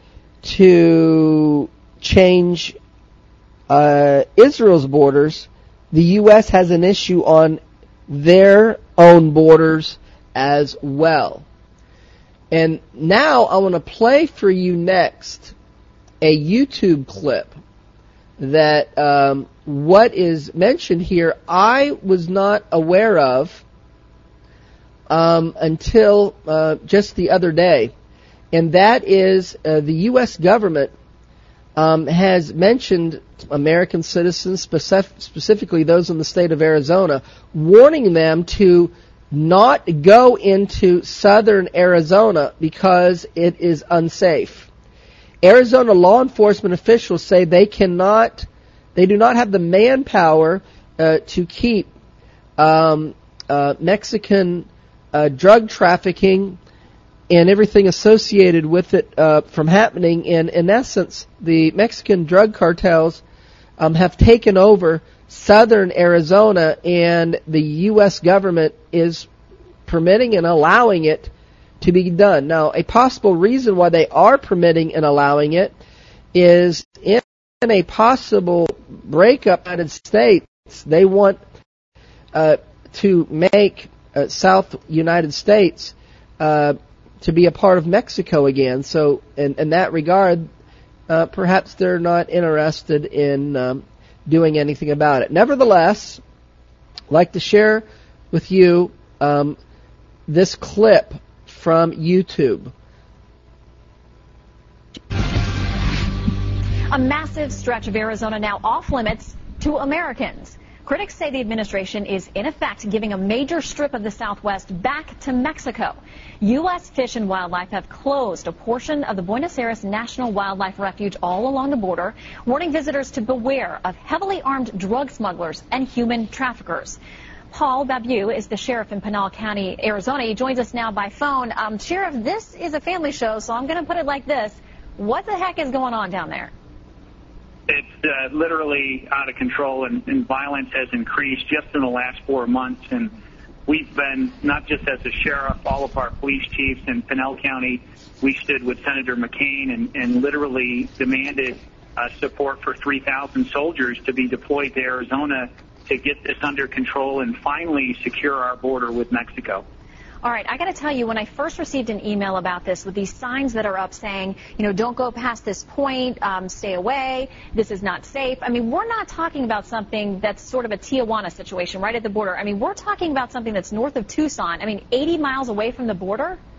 to change uh, Israel's borders, the U S has an issue on their own borders as well. And now I want to play for you next a YouTube clip that um, what is mentioned here I was not aware of um, until uh, just the other day. And that is uh, the U S government um, has mentioned American citizens, specif- specifically those in the state of Arizona, warning them to not go into southern Arizona because it is unsafe. Arizona law enforcement officials say they cannot, they do not have the manpower uh, to keep um, uh, Mexican uh, drug trafficking and everything associated with it uh, from happening. And in essence, the Mexican drug cartels um, have taken over southern Arizona, and the U S government is permitting and allowing it to be done. Now, a possible reason why they are permitting and allowing it is in a possible breakup in the United States, they want uh, to make uh, South United States uh, to be a part of Mexico again. So, in, in that regard, uh, perhaps they're not interested in um, doing anything about it. Nevertheless, I'd like to share with you um, this clip from YouTube. A massive stretch of Arizona now off limits to Americans. Critics say the administration is, in effect, giving a major strip of the Southwest back to Mexico. U S Fish and Wildlife have closed a portion of the Buenos Aires National Wildlife Refuge all along the border, warning visitors to beware of heavily armed drug smugglers and human traffickers. Paul Babu is the sheriff in Pinal County, Arizona. He joins us now by phone. Um, Sheriff, this is a family show, so I'm going to put it like this. What the heck is going on down there? It's uh, literally out of control, and, and violence has increased just in the last four months. And we've been, not just as a sheriff, all of our police chiefs in Pinal County, we stood with Senator McCain and, and literally demanded uh, support for three thousand soldiers to be deployed to Arizona to get this under control and finally secure our border with Mexico. All right, I got to tell you, when I first received an email about this with these signs that are up saying, you know, don't go past this point, um, stay away, this is not safe. I mean, we're not talking about something that's sort of a Tijuana situation right at the border. I mean, we're talking about something that's north of Tucson. I mean, eighty miles away from the border?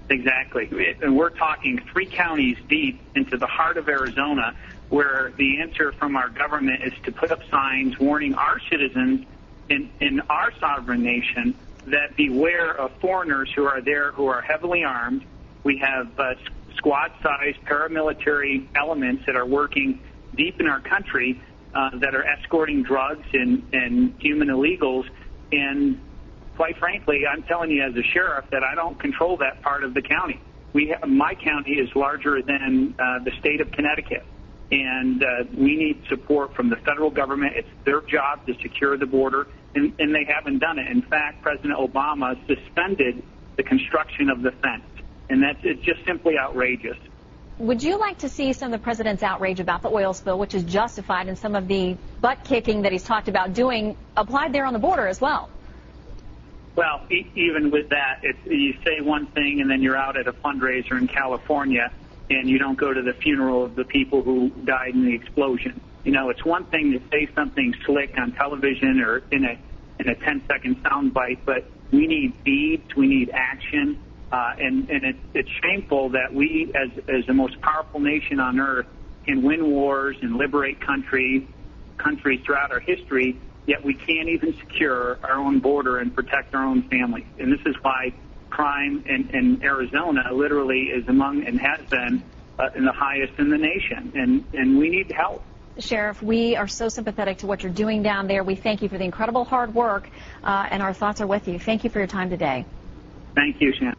Exactly. And we're talking three counties deep into the heart of Arizona, where the answer from our government is to put up signs warning our citizens in, in our sovereign nation that beware of foreigners who are there who are heavily armed. We have uh, squad-sized paramilitary elements that are working deep in our country uh, that are escorting drugs and, and human illegals. And quite frankly, I'm telling you as a sheriff that I don't control that part of the county. We have, my county is larger than uh, the state of Connecticut. And uh, we need support from the federal government. It's their job to secure the border, and, and they haven't done it. In fact, President Obama suspended the construction of the fence, and that's it's just simply outrageous. Would you like to see some of the president's outrage about the oil spill, which is justified, and some of the butt-kicking that he's talked about doing applied there on the border as well? Well, e- even with that, it's, you say one thing and then you're out at a fundraiser in California, and you don't go to the funeral of the people who died in the explosion. You know, it's one thing to say something slick on television or in a in a ten-second soundbite, but we need deeds, we need action, uh, and and it, it's shameful that we, as as the most powerful nation on earth, can win wars and liberate countries countries throughout our history, yet we can't even secure our own border and protect our own families. And this is why crime in, in Arizona literally is among and has been uh, in the highest in the nation, and, and we need help. Sheriff, we are so sympathetic to what you're doing down there. We thank you for the incredible hard work, uh, and our thoughts are with you. Thank you for your time today. Thank you, Shannon.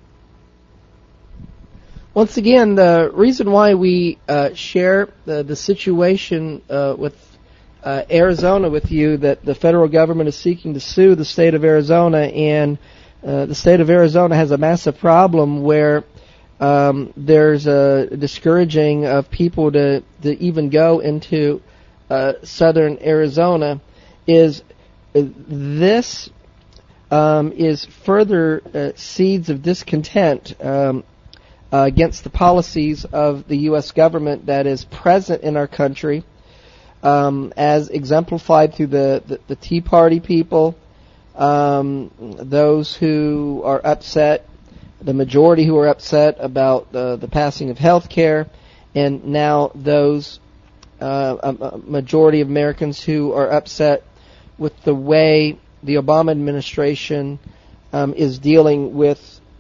Once again, the reason why we uh, share the, the situation uh, with uh, Arizona with you, that the federal government is seeking to sue the state of Arizona, and Uh, the state of Arizona has a massive problem where um, there's a discouraging of people to, to even go into uh, southern Arizona. Is uh, this um, is further uh, seeds of discontent um, uh, against the policies of the U S government that is present in our country, um, as exemplified through the, the, the Tea Party people. Um, those who are upset, the majority who are upset about uh, the passing of health care, and now those uh, a, a majority of Americans who are upset with the way the Obama administration um, is dealing with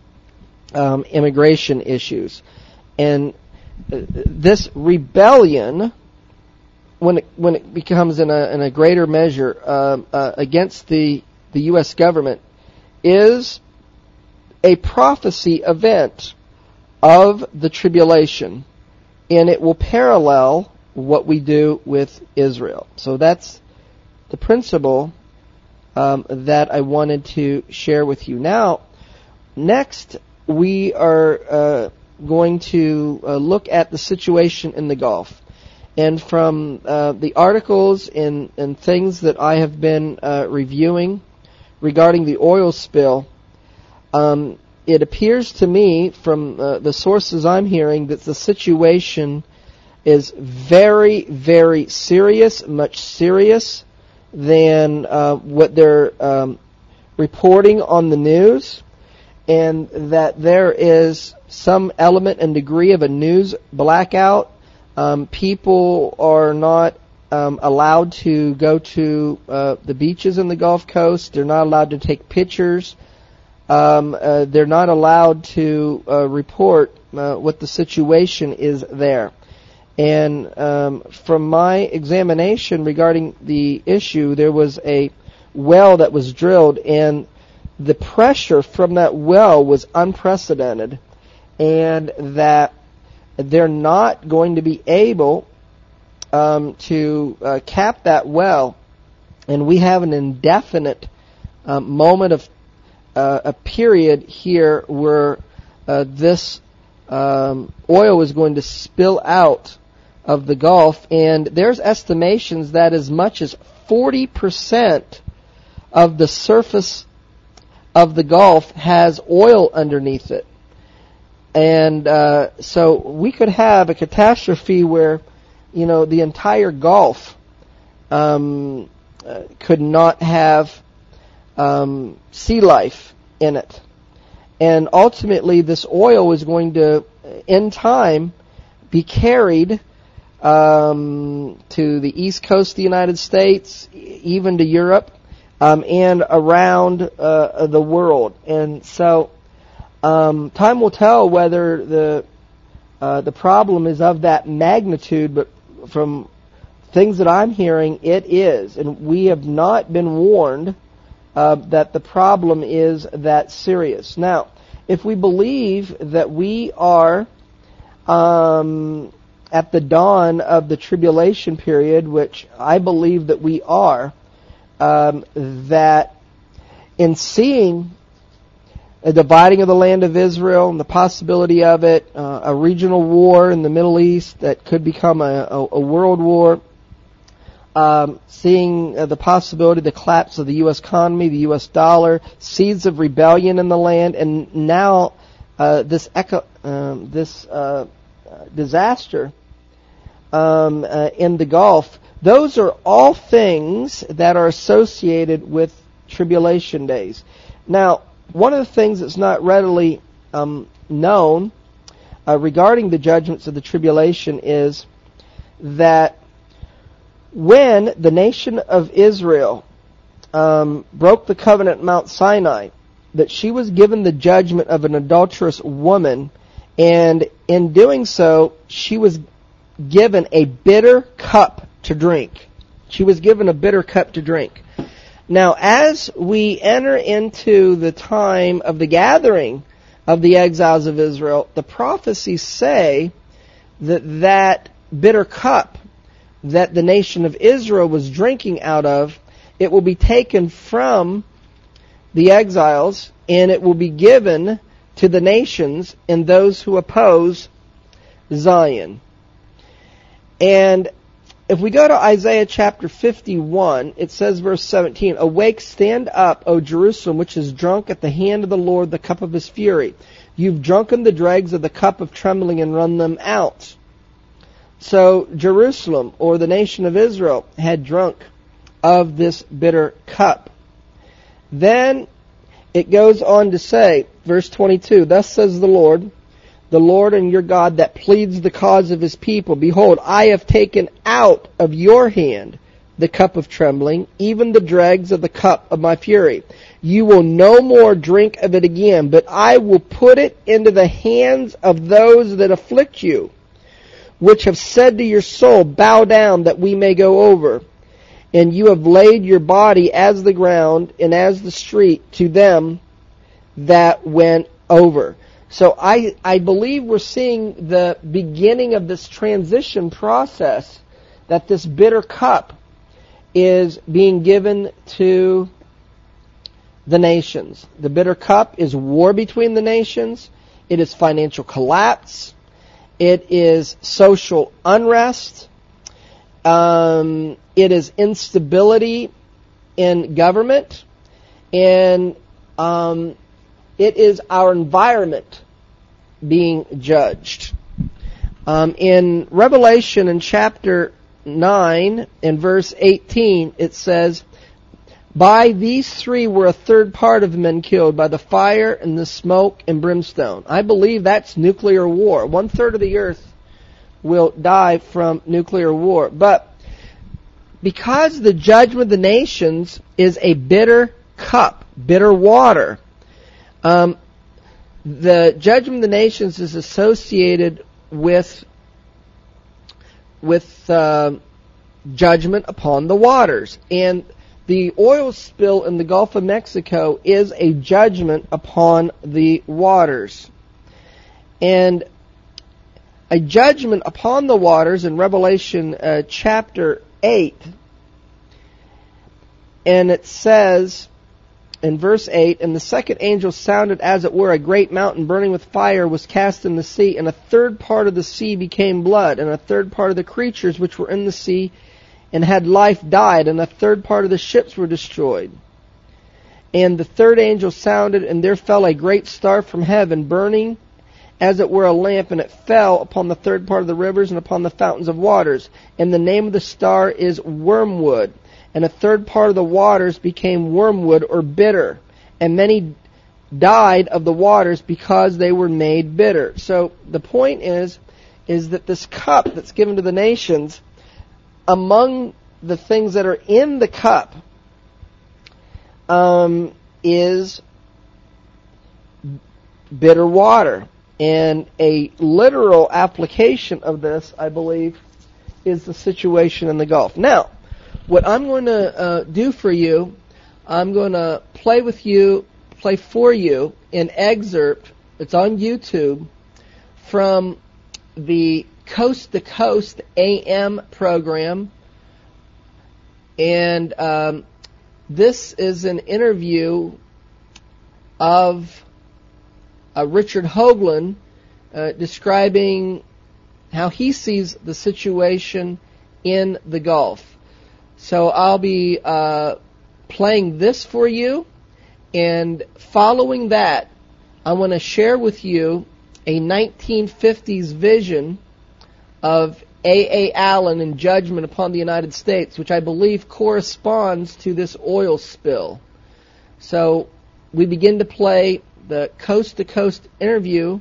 um, immigration issues. And uh, this rebellion, when it, when it becomes in a, in a greater measure uh, uh, against the the U S government, is a prophecy event of the tribulation, and it will parallel what we do with Israel. So that's the principle um, that I wanted to share with you. Now, next we are uh, going to uh, look at the situation in the Gulf. And from uh, the articles and, and things that I have been uh, reviewing regarding the oil spill, um, it appears to me from uh, the sources I'm hearing that the situation is very, very serious, much serious than uh, what they're um, reporting on the news, and that there is some element and degree of a news blackout. Um, people are not Um, allowed to go to uh, the beaches in the Gulf Coast. They're not allowed to take pictures. Um, uh, they're not allowed to uh, report uh, what the situation is there. And um, from my examination regarding the issue, there was a well that was drilled, and the pressure from that well was unprecedented, and that they're not going to be able Um, to uh, cap that well, and we have an indefinite uh, moment of uh, a period here where uh, this um, oil is going to spill out of the Gulf, and there's estimations that as much as forty percent of the surface of the Gulf has oil underneath it. And uh, so we could have a catastrophe where, you know, the entire Gulf um, uh, could not have um, sea life in it. And ultimately, this oil is going to, in time, be carried um, to the east coast of the United States, even to Europe, um, and around uh, the world. And so, um, time will tell whether the uh, the problem is of that magnitude. But from things that I'm hearing, it is, and we have not been warned uh, that the problem is that serious. Now, if we believe that we are um, at the dawn of the tribulation period, which I believe that we are, um, that in seeing a dividing of the land of Israel and the possibility of it, uh, a regional war in the Middle East that could become a, a, a world war, um, seeing uh, the possibility of the collapse of the U S economy, the U S dollar, seeds of rebellion in the land, and now uh, this eco, um, this uh, disaster um, uh, in the Gulf. Those are all things that are associated with tribulation days. Now, one of the things that's not readily um, known uh, regarding the judgments of the tribulation is that when the nation of Israel um, broke the covenant at Mount Sinai, that she was given the judgment of an adulterous woman, and in doing so, she was given a bitter cup to drink. She was given a bitter cup to drink. Now, as we enter into the time of the gathering of the exiles of Israel, the prophecies say that that bitter cup that the nation of Israel was drinking out of, it will be taken from the exiles and it will be given to the nations and those who oppose Zion. And if we go to Isaiah chapter fifty-one, it says, verse seventeen, "Awake, stand up, O Jerusalem, which is drunk at the hand of the Lord the cup of his fury. You've drunken the dregs of the cup of trembling and run them out." So Jerusalem, or the nation of Israel, had drunk of this bitter cup. Then it goes on to say, verse twenty-two, "Thus says the Lord, the Lord and your God that pleads the cause of his people. Behold, I have taken out of your hand the cup of trembling, even the dregs of the cup of my fury. You will no more drink of it again, but I will put it into the hands of those that afflict you, which have said to your soul, bow down that we may go over. And you have laid your body as the ground and as the street to them that went over." So I, I believe we're seeing the beginning of this transition process, that this bitter cup is being given to the nations. The bitter cup is war between the nations. It is financial collapse. It is social unrest. Um, it is instability in government. And um, it is our environment being judged. Um, in Revelation, in chapter nine, in verse eighteen, it says, "By these three were a third part of men killed, by the fire and the smoke and brimstone." I believe that's nuclear war. One third of the earth will die from nuclear war. But because the judgment of the nations is a bitter cup, bitter water, um, the judgment of the nations is associated with with uh, judgment upon the waters. And the oil spill in the Gulf of Mexico is a judgment upon the waters. And a judgment upon the waters in Revelation uh, chapter eight, and it says in verse eight, "And the second angel sounded as it were a great mountain burning with fire was cast in the sea, and a third part of the sea became blood, and a third part of the creatures which were in the sea and had life died, and a third part of the ships were destroyed. And the third angel sounded, and there fell a great star from heaven, burning as it were a lamp, and it fell upon the third part of the rivers and upon the fountains of waters. And the name of the star is Wormwood. And a third part of the waters became wormwood or bitter, and many died of the waters because they were made bitter. So the point is, is that this cup that's given to the nations, among the things that are in the cup, um, is bitter water. And a literal application of this, I believe, is the situation in the Gulf. Now, what I'm going to uh, do for you, I'm going to play with you, play for you an excerpt, it's on YouTube, from the Coast to Coast A M program. And um, this is an interview of uh, Richard Hoagland uh, describing how he sees the situation in the Gulf. So I'll be uh, playing this for you, and following that, I want to share with you a nineteen fifties vision of A A. Allen and judgment upon the United States, which I believe corresponds to this oil spill. So we begin to play the Coast to Coast interview.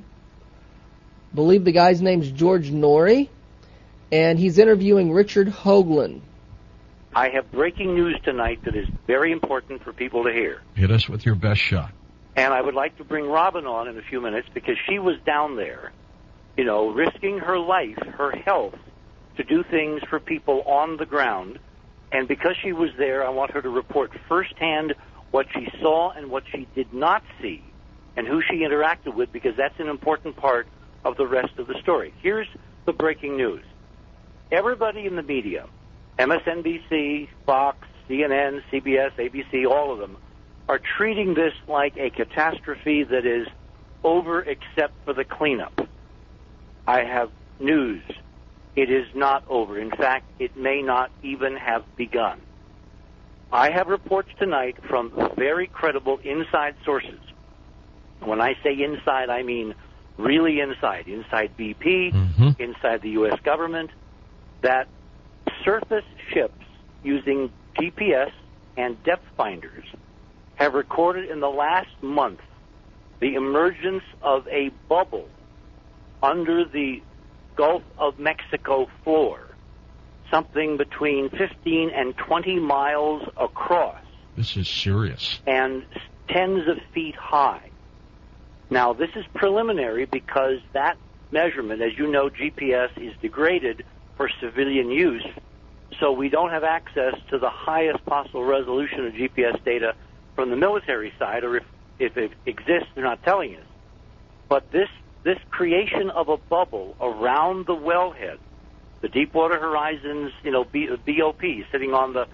I believe the guy's name's George Norrie, and he's interviewing Richard Hoagland. I have breaking news tonight that is very important for people to hear. Hit us with your best shot. And I would like to bring Robin on in a few minutes because she was down there, you know, risking her life, her health, to do things for people on the ground. And because she was there, I want her to report firsthand what she saw and what she did not see and who she interacted with, because that's an important part of the rest of the story. Here's the breaking news. Everybody in the media, M S N B C, Fox, C N N, C B S, A B C, all of them, are treating this like a catastrophe that is over except for the cleanup. I have news. It is not over. In fact, it may not even have begun. I have reports tonight from very credible inside sources. When I say inside, I mean really inside. Inside B P, mm-hmm. inside the U S government, that surface ships using G P S and depth finders have recorded in the last month the emergence of a bubble under the Gulf of Mexico floor, something between fifteen and twenty miles across. This is serious. And tens of feet high. Now, this is preliminary because that measurement, as you know, G P S is degraded for civilian use, so we don't have access to the highest possible resolution of G P S data from the military side, or if, if it exists, they're not telling us. But this this creation of a bubble around the wellhead, the Deepwater Horizon's, you know, B, B O P sitting on the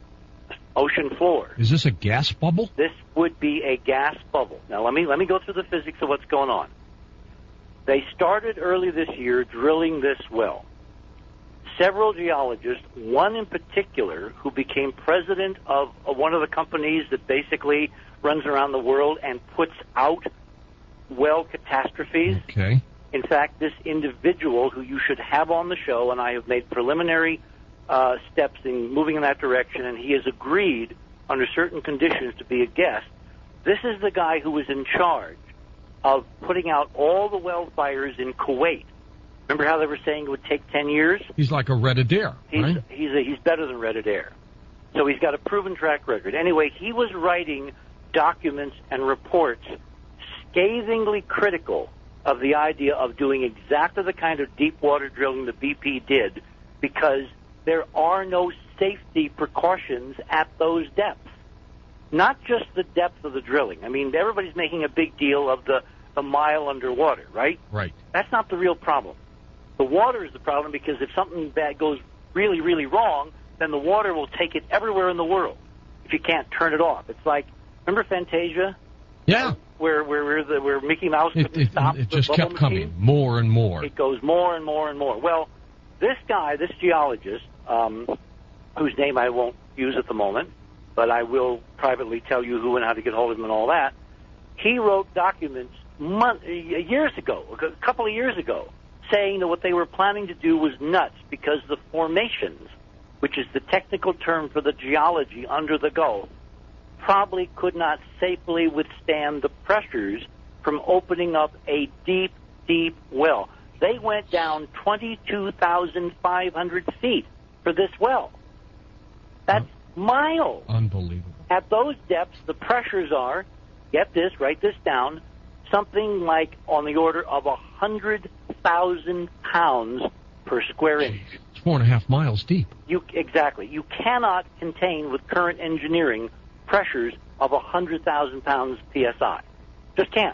ocean floor. Is this a gas bubble? This would be a gas bubble. Now, let me let me go through the physics of what's going on. They started early this year drilling this well. Several geologists, one in particular, who became president of one of the companies that basically runs around the world and puts out well catastrophes. Okay. In fact, this individual, who you should have on the show, and I have made preliminary uh, steps in moving in that direction, and he has agreed under certain conditions to be a guest. This is the guy who was in charge of putting out all the well fires in Kuwait. Remember how they were saying it would take ten years? He's like a Red Adair, he's, right? He's, a, he's better than Red Adair. So he's got a proven track record. Anyway, he was writing documents and reports scathingly critical of the idea of doing exactly the kind of deep water drilling the B P did, because there are no safety precautions at those depths. Not just the depth of the drilling. I mean, everybody's making a big deal of the, the mile underwater, right? Right. That's not the real problem. The water is the problem, because if something bad goes really, really wrong, then the water will take it everywhere in the world if you can't turn it off. It's like, remember Fantasia? Yeah. Where where where, the, where Mickey Mouse it, couldn't it, stop it the just bubble kept machine? coming more and more. It goes more and more and more. Well, this guy, this geologist, um, whose name I won't use at the moment, but I will privately tell you who and how to get hold of him and all that, he wrote documents month, years ago, a couple of years ago, saying that what they were planning to do was nuts, because the formations, which is the technical term for the geology under the Gulf, probably could not safely withstand the pressures from opening up a deep, deep well. They went down twenty-two thousand five hundred feet for this well. That's miles. Unbelievable. At those depths, the pressures are, get this, write this down, something like on the order of one hundred thousand pounds per square inch. It's four and a half miles deep. You, exactly. You cannot contain, with current engineering, pressures of one hundred thousand pounds P S I. Just can't.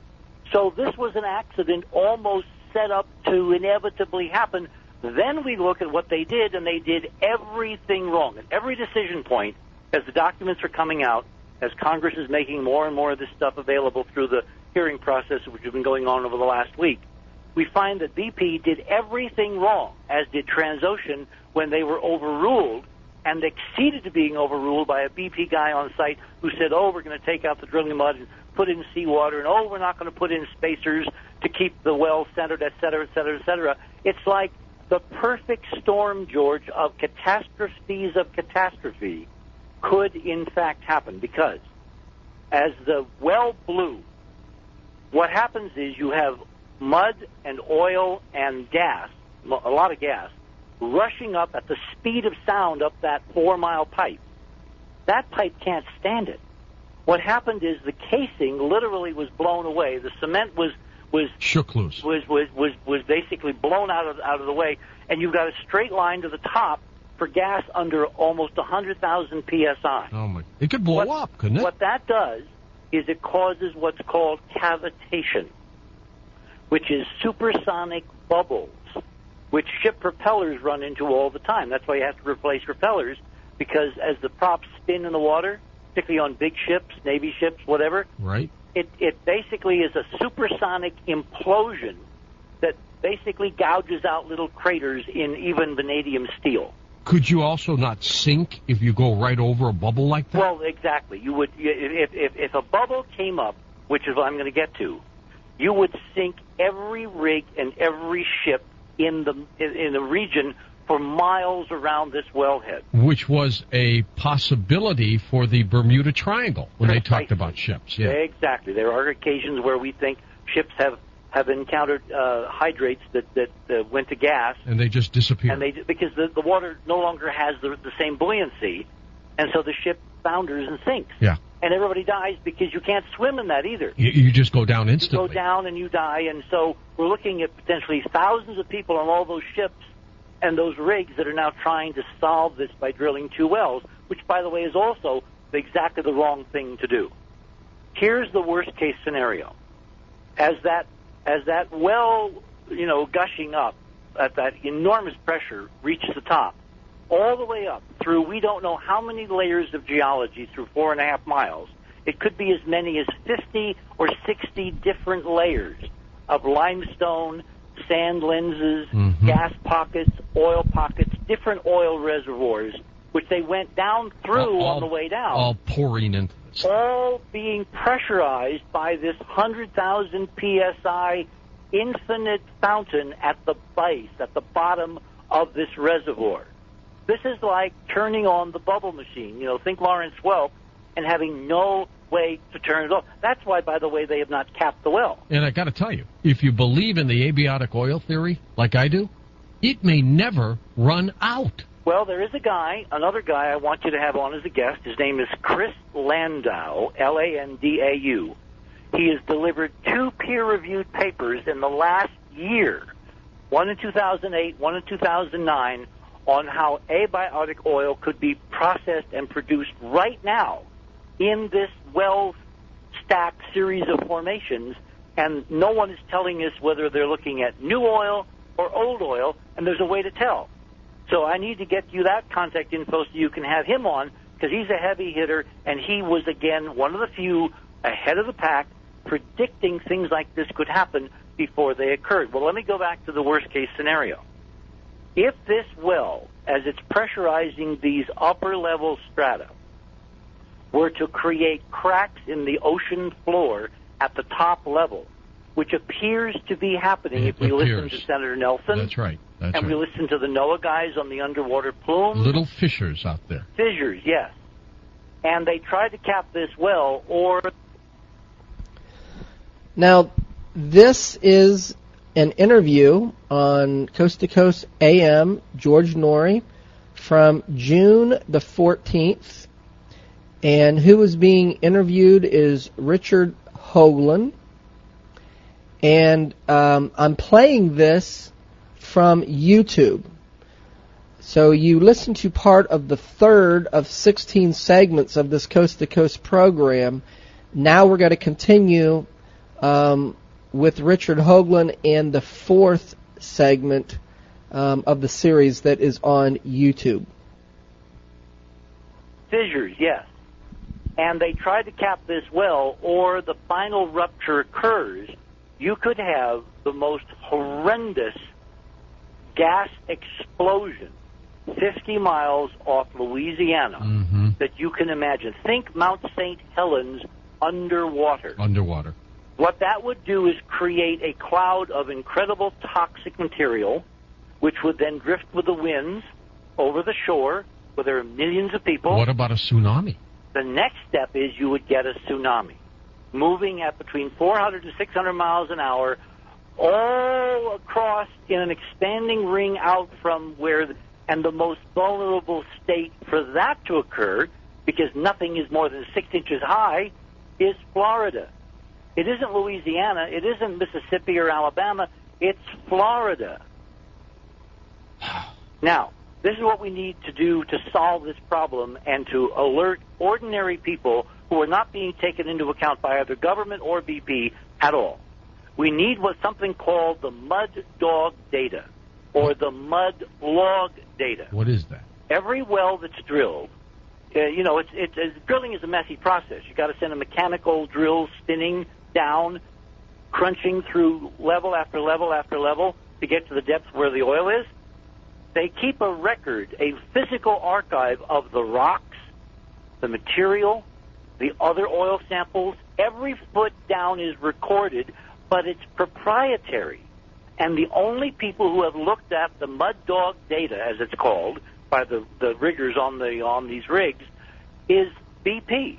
So this was an accident almost set up to inevitably happen. Then we look at what they did, and they did everything wrong. At every decision point, as the documents are coming out, as Congress is making more and more of this stuff available through the hearing process, which has been going on over the last week, we find that B P did everything wrong, as did Transocean, when they were overruled and exceeded to being overruled by a B P guy on site who said, oh, we're going to take out the drilling mud and put in seawater, and oh, we're not going to put in spacers to keep the well centered, et cetera, et cetera, et cetera. It's like the perfect storm, George, of catastrophes of catastrophe could in fact happen, because as the well blew, what happens is you have mud and oil and gas, a lot of gas, rushing up at the speed of sound up that four-mile pipe. That pipe can't stand it. What happened is the casing literally was blown away. The cement was was shook loose. Was was was was basically blown out of out of the way, and you've got a straight line to the top for gas under almost one hundred thousand P S I. Oh my! It could blow what, up, couldn't it? What that does is it causes what's called cavitation, which is supersonic bubbles, which ship propellers run into all the time. That's why you have to replace propellers, because as the props spin in the water, particularly on big ships, Navy ships, whatever, right? It, it basically is a supersonic implosion that basically gouges out little craters in even vanadium steel. Could you also not sink if you go right over a bubble like that? Well, exactly. You would, if if, if a bubble came up, which is what I'm going to get to, you would sink every rig and every ship in the in, in the region for miles around this wellhead. Which was a possibility for the Bermuda Triangle when Precisely. They talked about ships. Yeah, exactly. There are occasions where we think ships have have encountered uh, hydrates that that uh, went to gas, and they just disappeared. And they because the, the water no longer has the, the same buoyancy, and so the ship founders and sinks. Yeah. And everybody dies because you can't swim in that either. You, you just go down instantly. You go down and you die, and so we're looking at potentially thousands of people on all those ships and those rigs that are now trying to solve this by drilling two wells, which, by the way, is also exactly the wrong thing to do. Here's the worst-case scenario. As that as that well, you know, gushing up at that enormous pressure reaches the top, all the way up through we don't know how many layers of geology through four and a half miles. It could be as many as fifty or sixty different layers of limestone, sand lenses, mm-hmm. gas pockets, oil pockets, different oil reservoirs, which they went down through all, on the way down. All pouring into this. All being pressurized by this one hundred thousand P S I infinite fountain at the base, at the bottom of this reservoir. This is like turning on the bubble machine. You know, think Lawrence Welk, and having no way to turn it off. That's why, by the way, they have not capped the well. And I got to tell you, if you believe in the abiotic oil theory, like I do, it may never run out. Well, there is a guy, another guy I want you to have on as a guest. His name is Chris Landau, L A N D A U. He has delivered two peer-reviewed papers in the last year, one in two thousand eight, one in two thousand nine, on how abiotic oil could be processed and produced right now in this well-stacked series of formations, and no one is telling us whether they're looking at new oil or old oil, and there's a way to tell. So I need to get you that contact info so you can have him on, because he's a heavy hitter, and he was, again, one of the few ahead of the pack predicting things like this could happen before they occurred. Well, let me go back to the worst-case scenario. If this well, as it's pressurizing these upper-level strata, were to create cracks in the ocean floor at the top level, which appears to be happening It if we appears. listen to Senator Nelson. That's right. That's and right. we listen to the NOAA guys on the underwater plume. Little fissures out there. Fissures, yes. and they tried to cap this well, or... Now, this is an interview on Coast to Coast A M, George Noory, from June the fourteenth. And who is being interviewed is Richard Hoagland. And um, I'm playing this from YouTube. So you listen to part of the third of sixteen segments of this Coast to Coast program. Now we're going to continue um, with Richard Hoagland and the fourth segment um, of the series that is on YouTube. Fissures, yes. And they tried to cap this well, or the final rupture occurs, you could have the most horrendous gas explosion fifty miles off Louisiana mm-hmm. that you can imagine. Think Mount Saint Helens underwater. Underwater. What that would do is create a cloud of incredible toxic material, which would then drift with the winds over the shore, where there are millions of people. What about a tsunami? The next step is you would get a tsunami, moving at between four hundred to six hundred miles an hour, all across in an expanding ring out from where, the, and the most vulnerable state for that to occur, because nothing is more than six inches high, is Florida. It isn't Louisiana, it isn't Mississippi or Alabama, it's Florida. Now, this is what we need to do to solve this problem and to alert ordinary people who are not being taken into account by either government or B P at all. We need what something called the mud dog data, or the mud log data. What is that? Every well that's drilled, uh, you know, it's, it's, it's, drilling is a messy process. You've got to send a mechanical drill spinning down, crunching through level after level after level to get to the depth where the oil is. They keep a record, a physical archive of the rocks, the material, the other oil samples. Every foot down is recorded, but it's proprietary. And the only people who have looked at the mud dog data, as it's called, by the, the riggers on the on these rigs, is B P.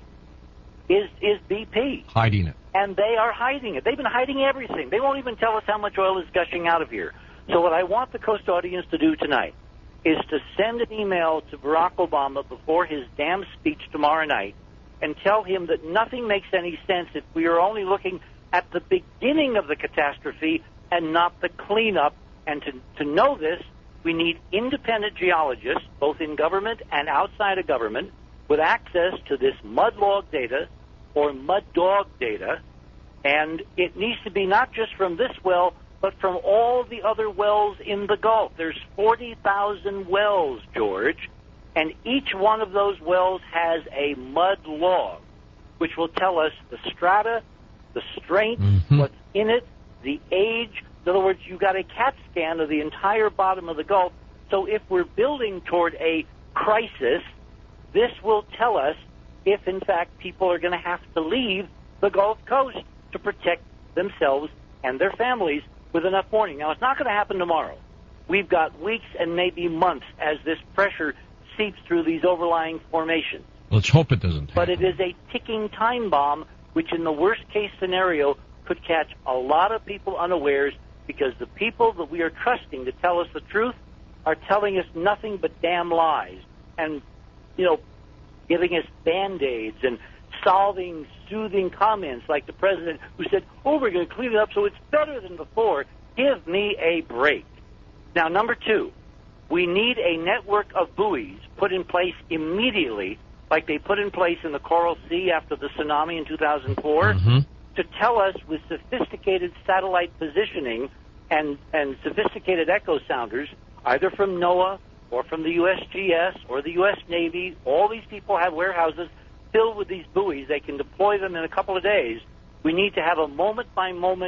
Is is B P. Hiding it. And they are hiding it. They've been hiding everything. They won't even tell us how much oil is gushing out of here. So what I want the Coast audience to do tonight is to send an email to Barack Obama before his damn speech tomorrow night and tell him that nothing makes any sense if we are only looking at the beginning of the catastrophe and not the cleanup. And to, to know this, we need independent geologists, both in government and outside of government, with access to this mud log data or mud dog data. And it needs to be not just from this well, but from all the other wells in the Gulf. There's forty thousand wells, George, and each one of those wells has a mud log, which will tell us the strata, the strength, mm-hmm. what's in it, the age. In other words, you've got a CAT scan of the entire bottom of the Gulf. So if we're building toward a crisis, this will tell us if, in fact, people are going to have to leave the Gulf Coast to protect themselves and their families with enough warning. Now, it's not going to happen tomorrow. We've got weeks and maybe months as this pressure seeps through these overlying formations. Let's hope it doesn't happen. But it is a ticking time bomb, which in the worst-case scenario could catch a lot of people unawares, because the people that we are trusting to tell us the truth are telling us nothing but damn lies and, you know, giving us Band-Aids and solving, soothing comments like the president who said, oh, we're going to clean it up so it's better than before. Give me a break. Now, number two, we need a network of buoys put in place immediately, like they put in place in the Coral Sea after the tsunami in two thousand four, mm-hmm. to tell us with sophisticated satellite positioning and, and sophisticated echo sounders, either from NOAA or from the U S G S or the U S Navy. All these people have warehouses filled with these buoys. They can deploy them in a couple of days. We need to have a moment-by-moment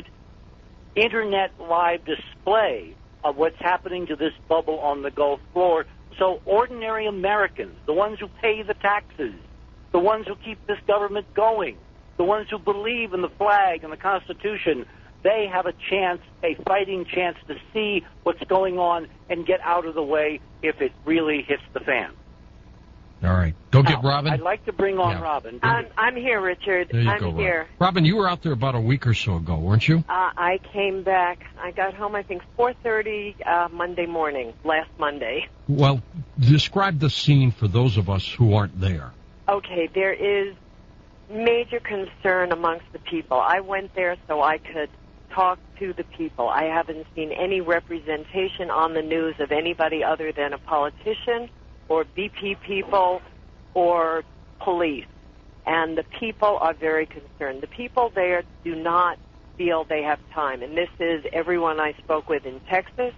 internet live display of what's happening to this bubble on the Gulf floor, so ordinary Americans, the ones who pay the taxes, the ones who keep this government going, the ones who believe in the flag and the Constitution, they have a chance, a fighting chance to see what's going on and get out of the way if it really hits the fan. All right. Go get Now, Robin. I'd like to bring on Yeah. Robin. I'm, I'm here, Richard. There you I'm go, Robin. here. Robin, you were out there about a week or so ago, weren't you? Uh, I came back. I got home, I think, four thirty uh, Monday morning, last Monday. Well, describe the scene for those of us who aren't there. Okay, there is major concern amongst the people. I went there so I could talk to the people. I haven't seen any representation on the news of anybody other than a politician or B P people or police. And the people are very concerned. The people there do not feel they have time. And this is everyone I spoke with in Texas,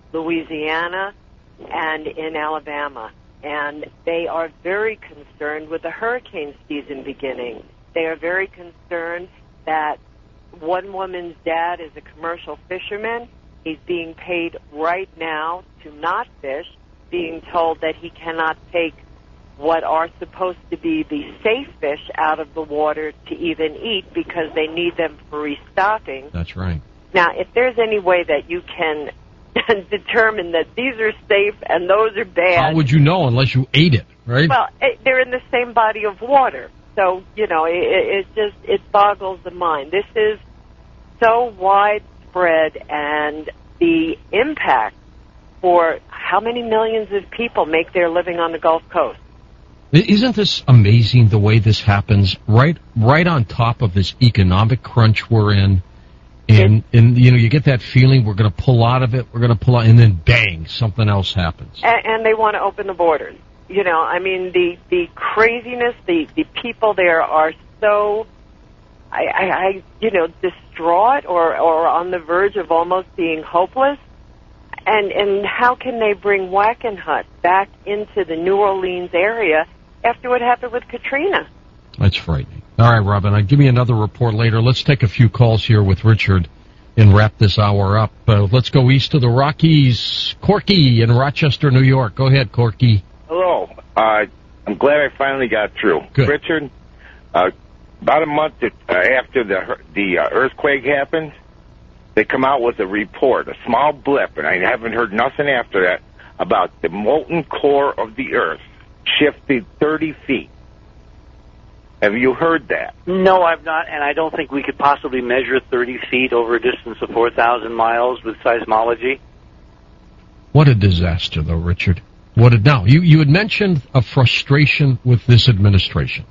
Louisiana, and in Alabama. And they are very concerned with the hurricane season beginning. They are very concerned that one woman's dad is a commercial fisherman. He's being paid right now to not fish, being told that he cannot take what are supposed to be the safe fish out of the water to even eat because they need them for restocking. That's right. Now, if there's any way that you can determine that these are safe and those are bad... How would you know unless you ate it, right? Well, it, they're in the same body of water. So, you know, it, it just, it boggles the mind. This is so widespread, and the impact for how many millions of people make their living on the Gulf Coast. Isn't this amazing the way this happens right right on top of this economic crunch we're in? And, and you know, you get that feeling we're going to pull out of it, we're going to pull out, and then bang, something else happens. And, and they want to open the borders. You know, I mean, the, the craziness, the, the people there are so, I, I, I, you know, distraught or, or on the verge of almost being hopeless. And, and how can they bring Wackenhut back into the New Orleans area after what happened with Katrina? That's frightening. All right, Robin, I'll give you another report later. Let's take a few calls here with Richard and wrap this hour up. Uh, let's go east of the Rockies. Corky in Rochester, New York. Go ahead, Corky. Hello. Uh, I'm glad I finally got through. Good. Richard, uh, about a month uh, after the the uh, earthquake happened, they come out with a report, a small blip, and I haven't heard nothing after that, about the molten core of the Earth shifted thirty feet. Have you heard that? No, I've not, and I don't think we could possibly measure thirty feet over a distance of four thousand miles with seismology. What a disaster, though, Richard. What a, now, you, you had mentioned a frustration with this administration.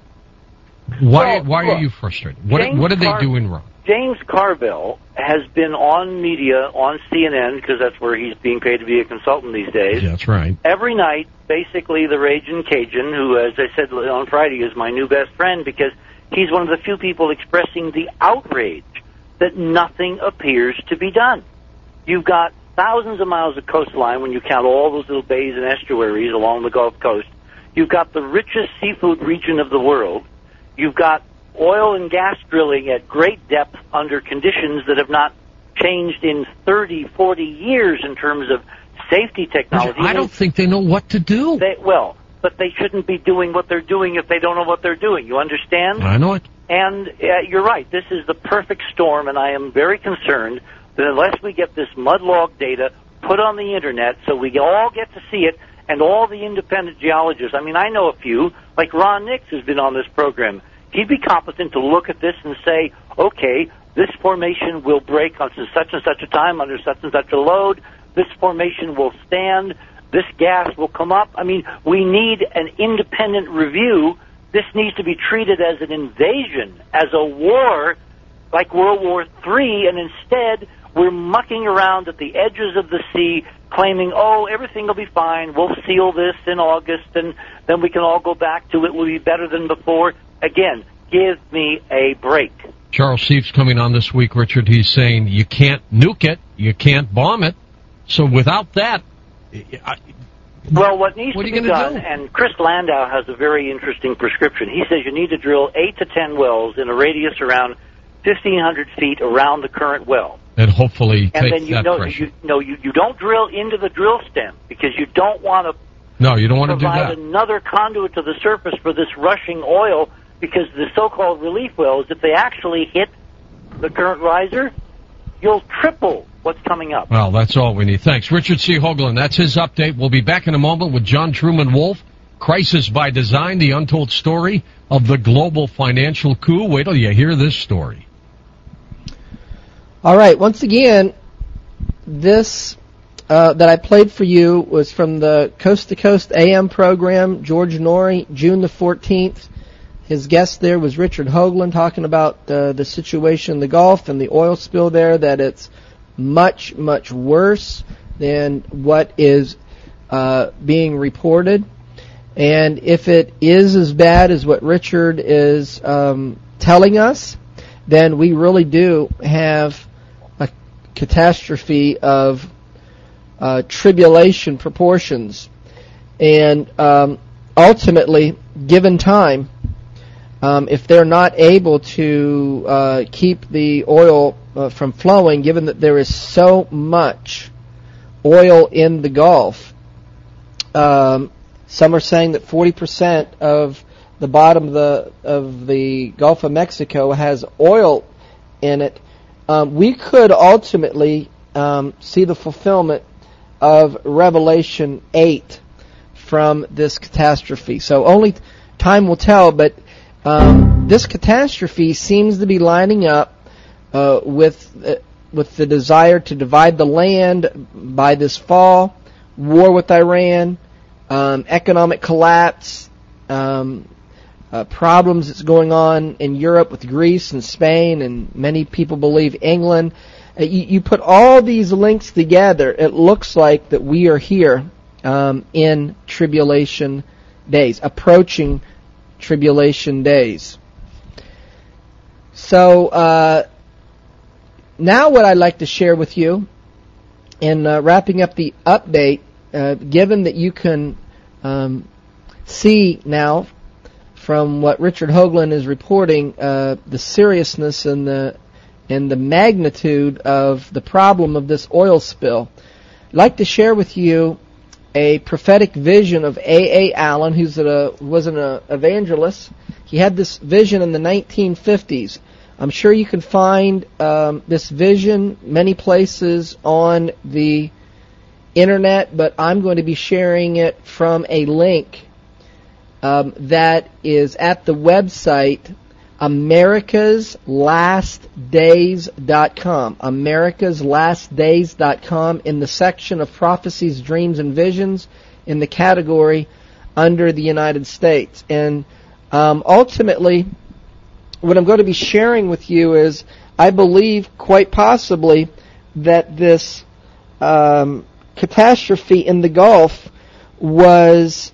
Why Well, why look, are you frustrated? What, James what are they Car- doing wrong? James Carville has been on media, on C N N, because that's where he's being paid to be a consultant these days. Yeah, that's right. Every night, basically, the Ragin' Cajun, who, as I said on Friday, is my new best friend because he's one of the few people expressing the outrage that nothing appears to be done. You've got thousands of miles of coastline when you count all those little bays and estuaries along the Gulf Coast. You've got the richest seafood region of the world. You've got oil and gas drilling at great depth under conditions that have not changed in thirty, forty years in terms of safety technology. I don't think they know what to do. They, well, but they shouldn't be doing what they're doing if they don't know what they're doing. You understand? I know it. And uh, you're right. This is the perfect storm, and I am very concerned that unless we get this mudlog data put on the Internet so we all get to see it, and all the independent geologists, I mean, I know a few, like Ron Nix has been on this program. He'd be competent to look at this and say, okay, this formation will break on such and such a time under such and such a load. This formation will stand. This gas will come up. I mean, we need an independent review. This needs to be treated as an invasion, as a war, like World War Three, and instead we're mucking around at the edges of the sea, claiming, oh, everything will be fine. We'll seal this in August, and then we can all go back to it will be better than before. Again, give me a break. Charles Seif's coming on this week, Richard. He's saying you can't nuke it, you can't bomb it. So without that, I, well, what needs what to are you be gonna done, do? and Chris Landau has a very interesting prescription. He says you need to drill eight to ten wells in a radius around fifteen hundred feet around the current well. And hopefully and take then you that know, pressure. You, no, you, you don't drill into the drill stem because you don't want to no, you don't want to do provide that. another conduit to the surface for this rushing oil, because the so-called relief wells, if they actually hit the current riser, you'll triple what's coming up. Well, that's all we need. Thanks. Richard C. Hoagland, that's his update. We'll be back in a moment with John Truman Wolf Crisis by Design, the untold story of the global financial coup. Wait till you hear this story. All right, once again, this uh, that I played for you was from the Coast to Coast A M program, George Norrie, June the fourteenth. His guest there was Richard Hoagland, talking about uh, the situation in the Gulf and the oil spill there, that it's much, much worse than what is uh, being reported. And if it is as bad as what Richard is um, telling us, then we really do have a catastrophe of uh, tribulation proportions. And um, ultimately, given time, um, if they're not able to uh, keep the oil uh, from flowing, given that there is so much oil in the Gulf, um, some are saying that forty percent of the bottom of the of the Gulf of Mexico has oil in it. Um, we could ultimately um, see the fulfillment of Revelation eight from this catastrophe. So only time will tell, but um, this catastrophe seems to be lining up uh, with uh, with the desire to divide the land by this fall, war with Iran, Um, economic collapse, um, uh, problems that's going on in Europe with Greece and Spain, and many people believe England. Uh, you, you put all these links together, it looks like that we are here um, in tribulation days, approaching tribulation days. So uh, now what I'd like to share with you, in uh, wrapping up the update, Uh, given that you can um, see now from what Richard Hoagland is reporting, uh, the seriousness and the and the magnitude of the problem of this oil spill, I'd like to share with you a prophetic vision of A A Allen, who's a was an uh, evangelist. He had this vision in the nineteen fifties. I'm sure you can find um, this vision many places on the internet, but I'm going to be sharing it from a link um, that is at the website americas last days dot com. americas last days dot com, in the section of prophecies, dreams, and visions, in the category under the United States. And um, ultimately, what I'm going to be sharing with you is, I believe quite possibly that this um, catastrophe in the Gulf was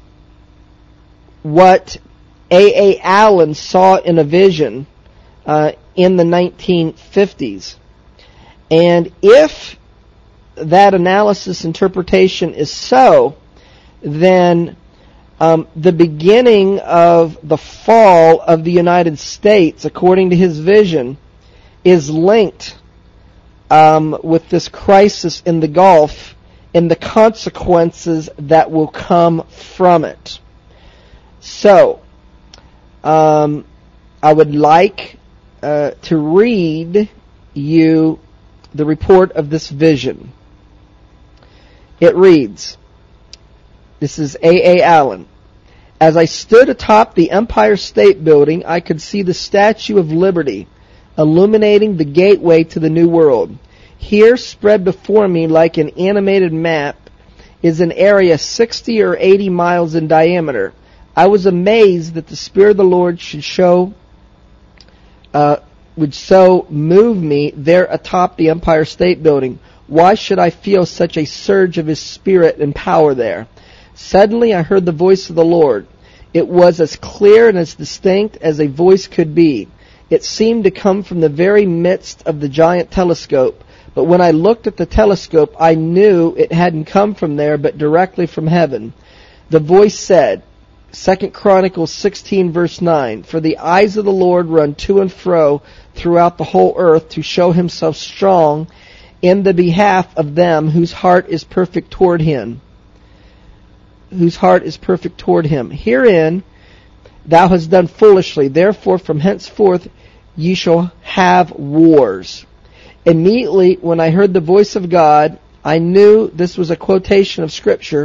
what A A Allen saw in a vision uh, in the nineteen fifties. And if that analysis interpretation is so, then um, the beginning of the fall of the United States, according to his vision, is linked um, with this crisis in the Gulf and the consequences that will come from it. So, um, I would like uh, to read you the report of this vision. It reads, this is A A Allen. As I stood atop the Empire State Building, I could see the Statue of Liberty illuminating the gateway to the New World. Here, spread before me like an animated map, is an area sixty or eighty miles in diameter. I was amazed that the Spirit of the Lord should show, uh, would so move me there atop the Empire State Building. Why should I feel such a surge of His Spirit and power there? Suddenly I heard the voice of the Lord. It was as clear and as distinct as a voice could be. It seemed to come from the very midst of the giant telescope. But when I looked at the telescope, I knew it hadn't come from there, but directly from heaven. The voice said, Second Chronicles sixteen, verse nine, For the eyes of the Lord run to and fro throughout the whole earth to show Himself strong in the behalf of them whose heart is perfect toward Him. Whose heart is perfect toward Him. Herein thou hast done foolishly. Therefore from henceforth ye shall have wars. Immediately when I heard the voice of God, I knew this was a quotation of Scripture.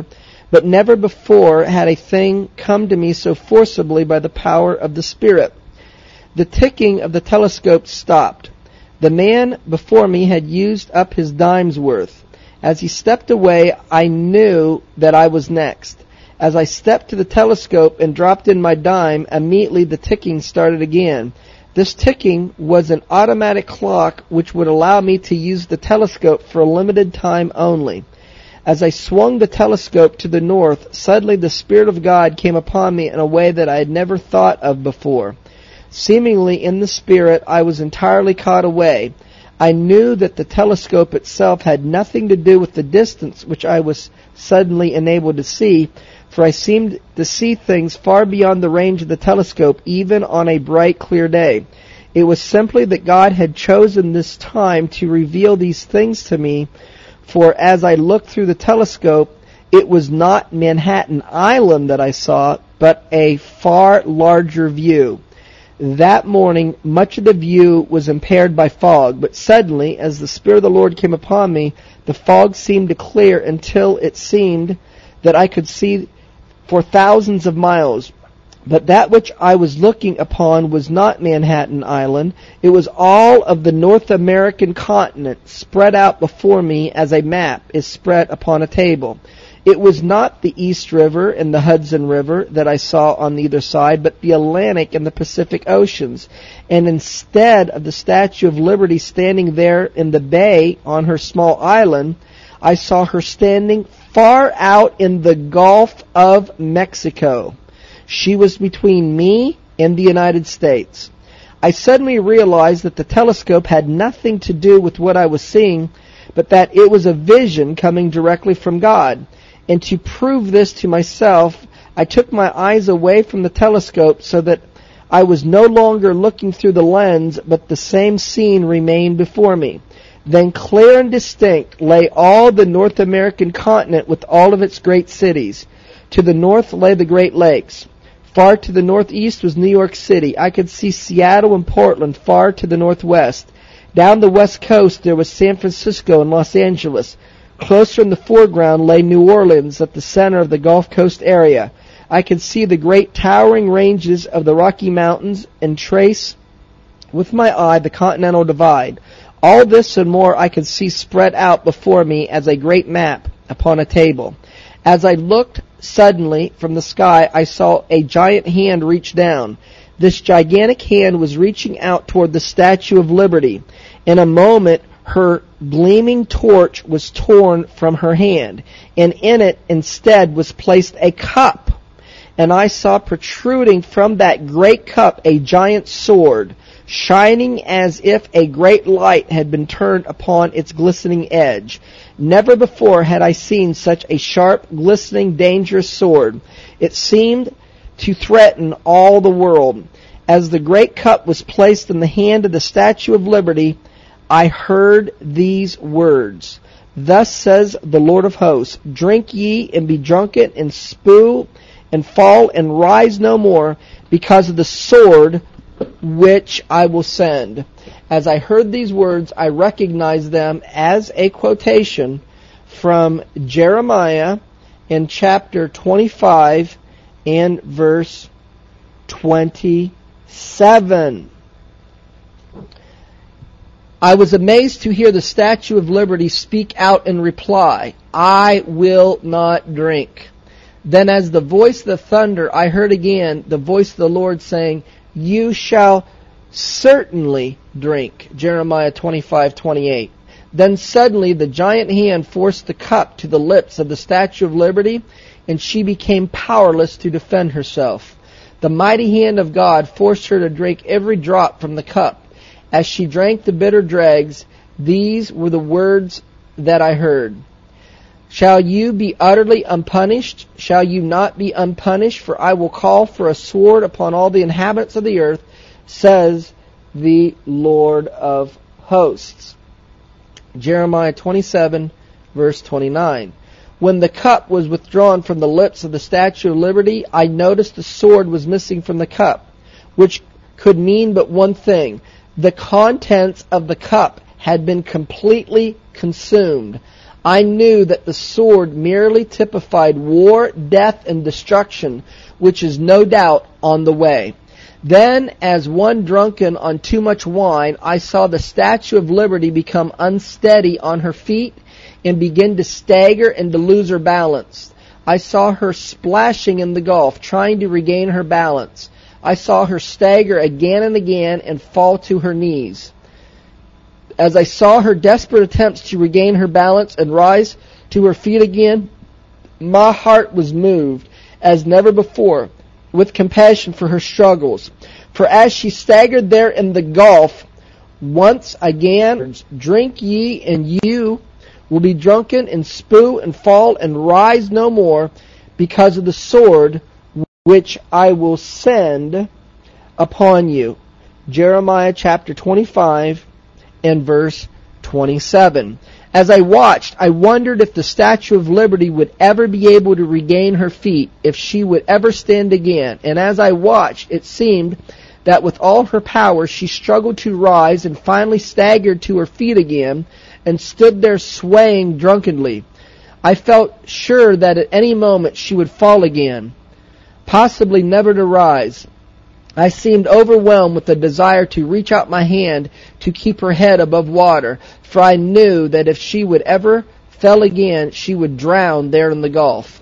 but never before had a thing come to me so forcibly by the power of the Spirit. The ticking of the telescope stopped. The man before me had used up his dime's worth. As he stepped away, I knew that I was next. As I stepped to the telescope and dropped in my dime, immediately the ticking started again. This ticking was an automatic clock which would allow me to use the telescope for a limited time only. As I swung the telescope to the north, suddenly the Spirit of God came upon me in a way that I had never thought of before. Seemingly in the Spirit, I was entirely caught away. I knew that the telescope itself had nothing to do with the distance which I was suddenly enabled to see, for I seemed to see things far beyond the range of the telescope, even on a bright, clear day. It was simply that God had chosen this time to reveal these things to me, for as I looked through the telescope, it was not Manhattan Island that I saw, but a far larger view. That morning, much of the view was impaired by fog, but suddenly, as the Spirit of the Lord came upon me, the fog seemed to clear until it seemed that I could see for thousands of miles. But that which I was looking upon was not Manhattan Island. It was all of the North American continent spread out before me as a map is spread upon a table. It was not the East River and the Hudson River that I saw on either side, but the Atlantic and the Pacific Oceans. And instead of the Statue of Liberty standing there in the bay on her small island, I saw her standing far out in the Gulf of Mexico. She was between me and the United States. I suddenly realized that the telescope had nothing to do with what I was seeing, but that it was a vision coming directly from God. And to prove this to myself, I took my eyes away from the telescope so that I was no longer looking through the lens, but the same scene remained before me. Then clear and distinct lay all the North American continent with all of its great cities. To the north lay the Great Lakes. Far to the northeast was New York City. I could see Seattle and Portland far to the northwest. Down the west coast there was San Francisco and Los Angeles. Closer in the foreground lay New Orleans at the center of the Gulf Coast area. I could see the great towering ranges of the Rocky Mountains and trace with my eye the Continental Divide. All this and more I could see spread out before me as a great map upon a table. As I looked suddenly from the sky, I saw a giant hand reach down. This gigantic hand was reaching out toward the Statue of Liberty. In a moment, her gleaming torch was torn from her hand, and in it instead was placed a cup. And I saw protruding from that great cup a giant sword, shining as if a great light had been turned upon its glistening edge. Never before had I seen such a sharp, glistening, dangerous sword. It seemed to threaten all the world. As the great cup was placed in the hand of the Statue of Liberty, I heard these words. Thus says the Lord of hosts, drink ye and be drunken and spew and fall and rise no more because of the sword which I will send. As I heard these words, I recognized them as a quotation from Jeremiah in chapter twenty-five and verse twenty-seven. I was amazed to hear the Statue of Liberty speak out in reply, I will not drink. Then as the voice of the thunder, I heard again the voice of the Lord saying, you shall certainly drink. Jeremiah twenty-five twenty-eight. Then suddenly the giant hand forced the cup to the lips of the Statue of Liberty, and she became powerless to defend herself. The mighty hand of God forced her to drink every drop from the cup. As she drank the bitter dregs, these were the words that I heard. Shall you be utterly unpunished? Shall you not be unpunished? For I will call for a sword upon all the inhabitants of the earth, says the Lord of hosts. Jeremiah twenty-seven, verse twenty-nine. When the cup was withdrawn from the lips of the Statue of Liberty, I noticed the sword was missing from the cup, which could mean but one thing. The contents of the cup had been completely consumed. I knew that the sword merely typified war, death, and destruction, which is no doubt on the way. Then, as one drunken on too much wine, I saw the Statue of Liberty become unsteady on her feet and begin to stagger and to lose her balance. I saw her splashing in the Gulf, trying to regain her balance. I saw her stagger again and again and fall to her knees. As I saw her desperate attempts to regain her balance and rise to her feet again, my heart was moved as never before with compassion for her struggles. For as she staggered there in the Gulf, once again, drink ye, and you will be drunken and spue and fall and rise no more because of the sword which I will send upon you. Jeremiah chapter twenty-five and verse twenty-seven. As I watched, I wondered if the Statue of Liberty would ever be able to regain her feet, if she would ever stand again. And as I watched, it seemed that with all her power, she struggled to rise and finally staggered to her feet again and stood there swaying drunkenly. I felt sure that at any moment she would fall again, possibly never to rise. I seemed overwhelmed with the desire to reach out my hand to keep her head above water, for I knew that if she would ever fell again, she would drown there in the Gulf.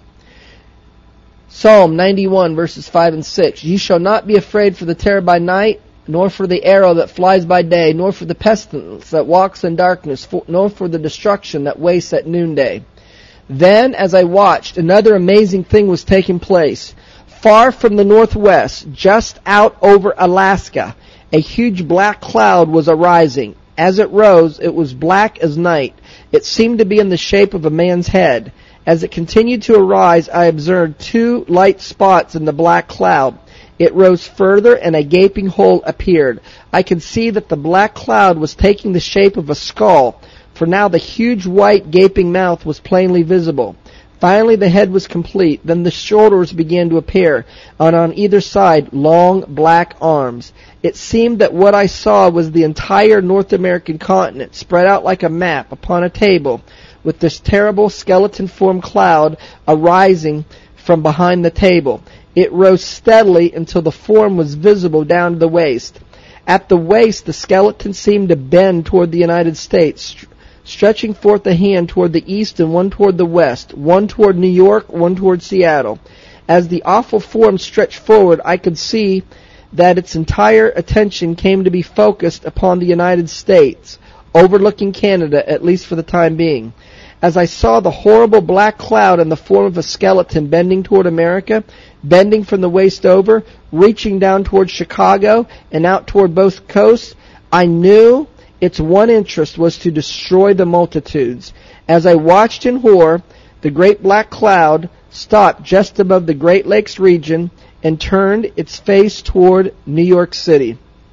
Psalm ninety-one, verses five and six. Ye shall not be afraid for the terror by night, nor for the arrow that flies by day, nor for the pestilence that walks in darkness, for, nor for the destruction that wastes at noonday. Then, as I watched, another amazing thing was taking place. Far from the northwest, just out over Alaska, a huge black cloud was arising. As it rose, it was black as night. It seemed to be in the shape of a man's head. As it continued to arise, I observed two light spots in the black cloud. It rose further, and a gaping hole appeared. I could see that the black cloud was taking the shape of a skull, for now the huge white gaping mouth was plainly visible. Finally, the head was complete. Then the shoulders began to appear, and on either side, long black arms. It seemed that what I saw was the entire North American continent spread out like a map upon a table, with this terrible skeleton-formed cloud arising from behind the table. It rose steadily until the form was visible down to the waist. At the waist, the skeleton seemed to bend toward the United States, stretching forth a hand toward the east and one toward the west, one toward New York, one toward Seattle. As the awful form stretched forward, I could see that its entire attention came to be focused upon the United States, overlooking Canada, at least for the time being. As I saw the horrible black cloud in the form of a skeleton bending toward America, bending from the waist over, reaching down toward Chicago and out toward both coasts, I knew its one interest was to destroy the multitudes. As I watched in horror, the great black cloud stopped just above the Great Lakes region and turned its face toward New York City.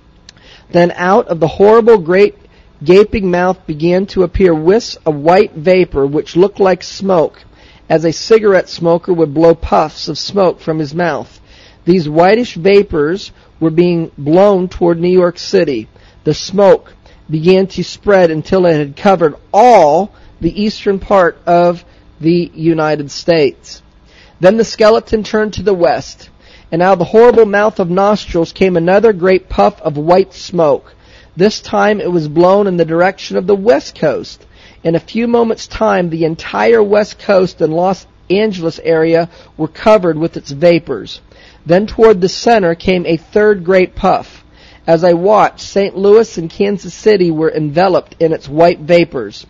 Then out of the horrible great gaping mouth began to appear wisps of white vapor which looked like smoke, as a cigarette smoker would blow puffs of smoke from his mouth. These whitish vapors were being blown toward New York City. The smoke began to spread until it had covered all the eastern part of the United States. Then the skeleton turned to the west, and out of the horrible mouth of nostrils came another great puff of white smoke. This time it was blown in the direction of the west coast. In a few moments' time, the entire west coast and Los Angeles area were covered with its vapors. Then toward the center came a third great puff. As I watched, Saint Louis and Kansas City were enveloped in its white vapors.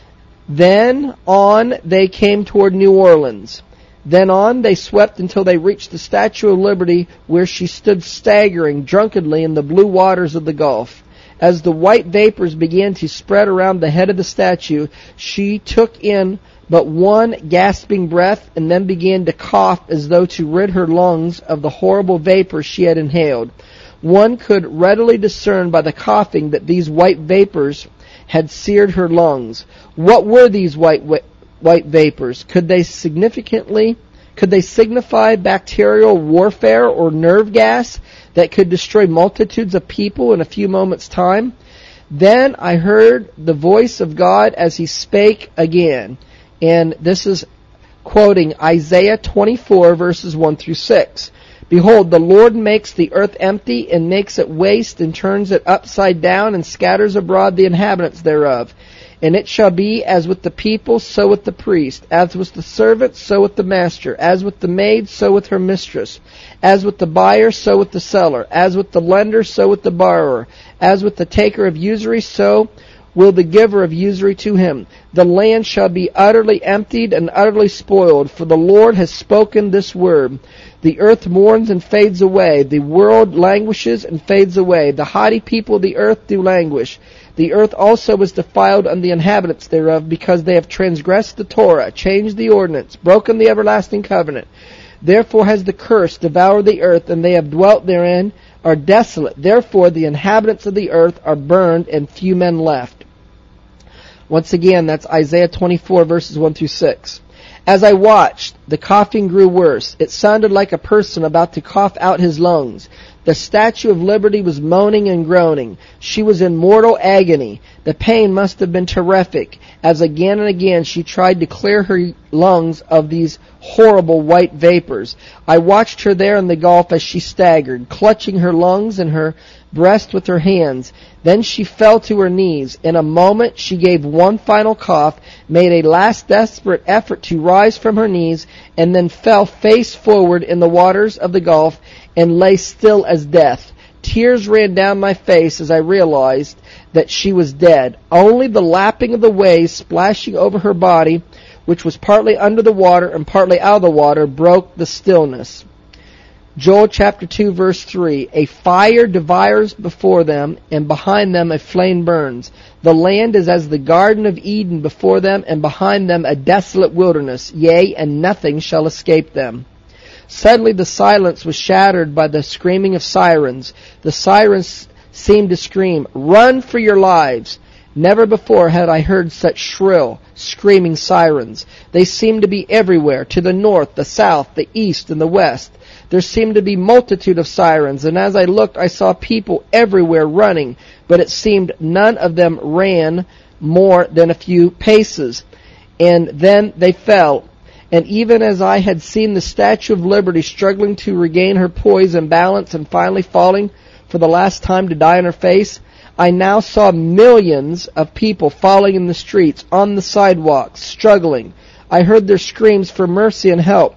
Then on they came toward New Orleans. Then on they swept until they reached the Statue of Liberty, where she stood staggering drunkenly in the blue waters of the Gulf. As the white vapors began to spread around the head of the statue, she took in but one gasping breath and then began to cough as though to rid her lungs of the horrible vapor she had inhaled. One could readily discern by the coughing that these white vapors had seared her lungs. What were these white white vapors? Could they significantly, could they signify bacterial warfare or nerve gas that could destroy multitudes of people in a few moments' time? Then I heard the voice of God as he spake again. And this is quoting Isaiah twenty-four, verses one through six. Behold, the Lord makes the earth empty, and makes it waste, and turns it upside down, and scatters abroad the inhabitants thereof. And it shall be as with the people, so with the priest, as with the servant, so with the master, as with the maid, so with her mistress, as with the buyer, so with the seller, as with the lender, so with the borrower, as with the taker of usury, so will the giver of usury to him. The land shall be utterly emptied and utterly spoiled, for the Lord has spoken this word. The earth mourns and fades away. The world languishes and fades away. The haughty people of the earth do languish. The earth also is defiled and the inhabitants thereof, because they have transgressed the Torah, changed the ordinance, broken the everlasting covenant. Therefore has the curse devoured the earth, and they have dwelt therein, are desolate. Therefore the inhabitants of the earth are burned, and few men left. Once again, that's Isaiah twenty-four, verses one through six. As I watched, the coughing grew worse. It sounded like a person about to cough out his lungs. The Statue of Liberty was moaning and groaning. She was in mortal agony. The pain must have been terrific, as again and again she tried to clear her lungs of these horrible white vapors. I watched her there in the gulf as she staggered, clutching her lungs and her breast with her hands. Then she fell to her knees. In a moment she gave one final cough, made a last desperate effort to rise from her knees, and then fell face forward in the waters of the gulf and lay still as death. Tears ran down my face as I realized that she was dead. Only the lapping of the waves splashing over her body, which was partly under the water and partly out of the water, broke the stillness. Joel chapter two, verse three. A fire devours before them, and behind them a flame burns. The land is as the Garden of Eden before them, and behind them a desolate wilderness. Yea, and nothing shall escape them. Suddenly the silence was shattered by the screaming of sirens. The sirens seemed to scream, "Run for your lives!" Never before had I heard such shrill, screaming sirens. They seemed to be everywhere, to the north, the south, the east, and the west. There seemed to be multitude of sirens, and as I looked I saw people everywhere running, but it seemed none of them ran more than a few paces. And then they fell. And even as I had seen the Statue of Liberty struggling to regain her poise and balance and finally falling for the last time to die on her face, I now saw millions of people falling in the streets, on the sidewalks, struggling. I heard their screams for mercy and help.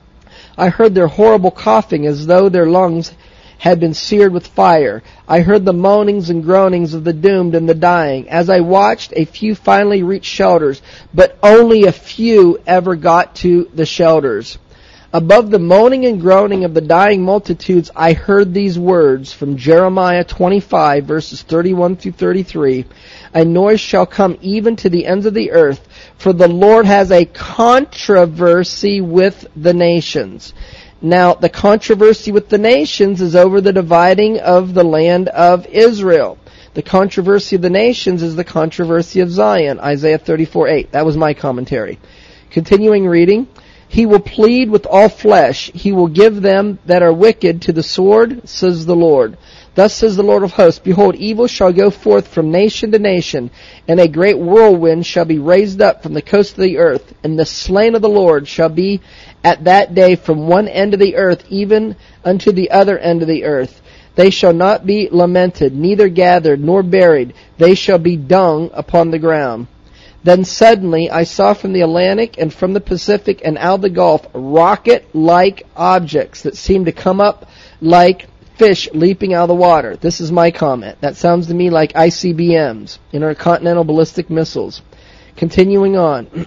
I heard their horrible coughing as though their lungs had been seared with fire. I heard the moanings and groanings of the doomed and the dying. As I watched, a few finally reached shelters, but only a few ever got to the shelters. Above the moaning and groaning of the dying multitudes, I heard these words from Jeremiah twenty-five, verses thirty-one through thirty-three. A noise shall come even to the ends of the earth, for the Lord has a controversy with the nations. Now, the controversy with the nations is over the dividing of the land of Israel. The controversy of the nations is the controversy of Zion, Isaiah thirty-four eight. That was my commentary. Continuing reading. He will plead with all flesh. He will give them that are wicked to the sword, says the Lord. Thus says the Lord of hosts, Behold, evil shall go forth from nation to nation, and a great whirlwind shall be raised up from the coast of the earth, and the slain of the Lord shall be at that day from one end of the earth even unto the other end of the earth. They shall not be lamented, neither gathered, nor buried. They shall be dung upon the ground. Then suddenly I saw from the Atlantic and from the Pacific and out of the Gulf rocket-like objects that seemed to come up like fish leaping out of the water. This is my comment. That sounds to me like I C B Ms, intercontinental ballistic missiles. Continuing on.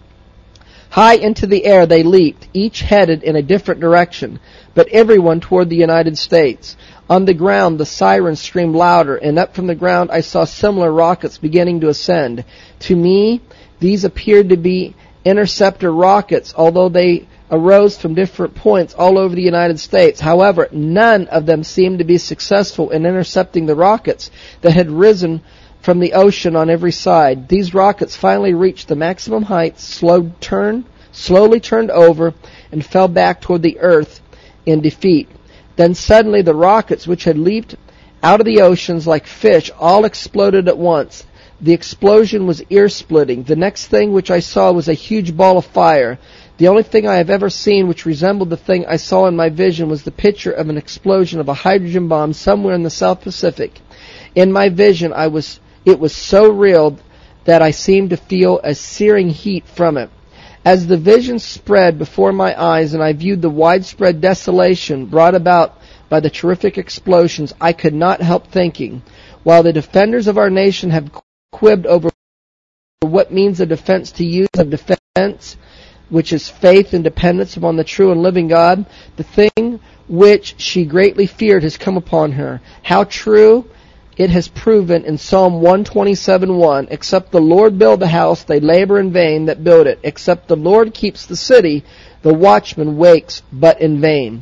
High into the air they leaped, each headed in a different direction, but everyone toward the United States. On the ground the sirens screamed louder, and up from the ground I saw similar rockets beginning to ascend. To me, these appeared to be interceptor rockets, although they arose from different points all over the United States. However, none of them seemed to be successful in intercepting the rockets that had risen from the ocean on every side. These rockets finally reached the maximum height, slowed turn, slowly turned over, and fell back toward the earth in defeat. Then suddenly the rockets which had leaped out of the oceans like fish, all exploded at once. The explosion was ear-splitting. The next thing which I saw was a huge ball of fire. The only thing I have ever seen which resembled the thing I saw in my vision was the picture of an explosion of a hydrogen bomb somewhere in the South Pacific. In my vision, I was it was so real that I seemed to feel a searing heat from it. As the vision spread before my eyes and I viewed the widespread desolation brought about by the terrific explosions, I could not help thinking, while the defenders of our nation have quibbed over what means of defense to use of defense, which is faith and dependence upon the true and living God, the thing which she greatly feared has come upon her. How true it has proven in Psalm one twenty-seven one, except the Lord build the house, they labor in vain that build it. Except the Lord keeps the city, the watchman wakes but in vain.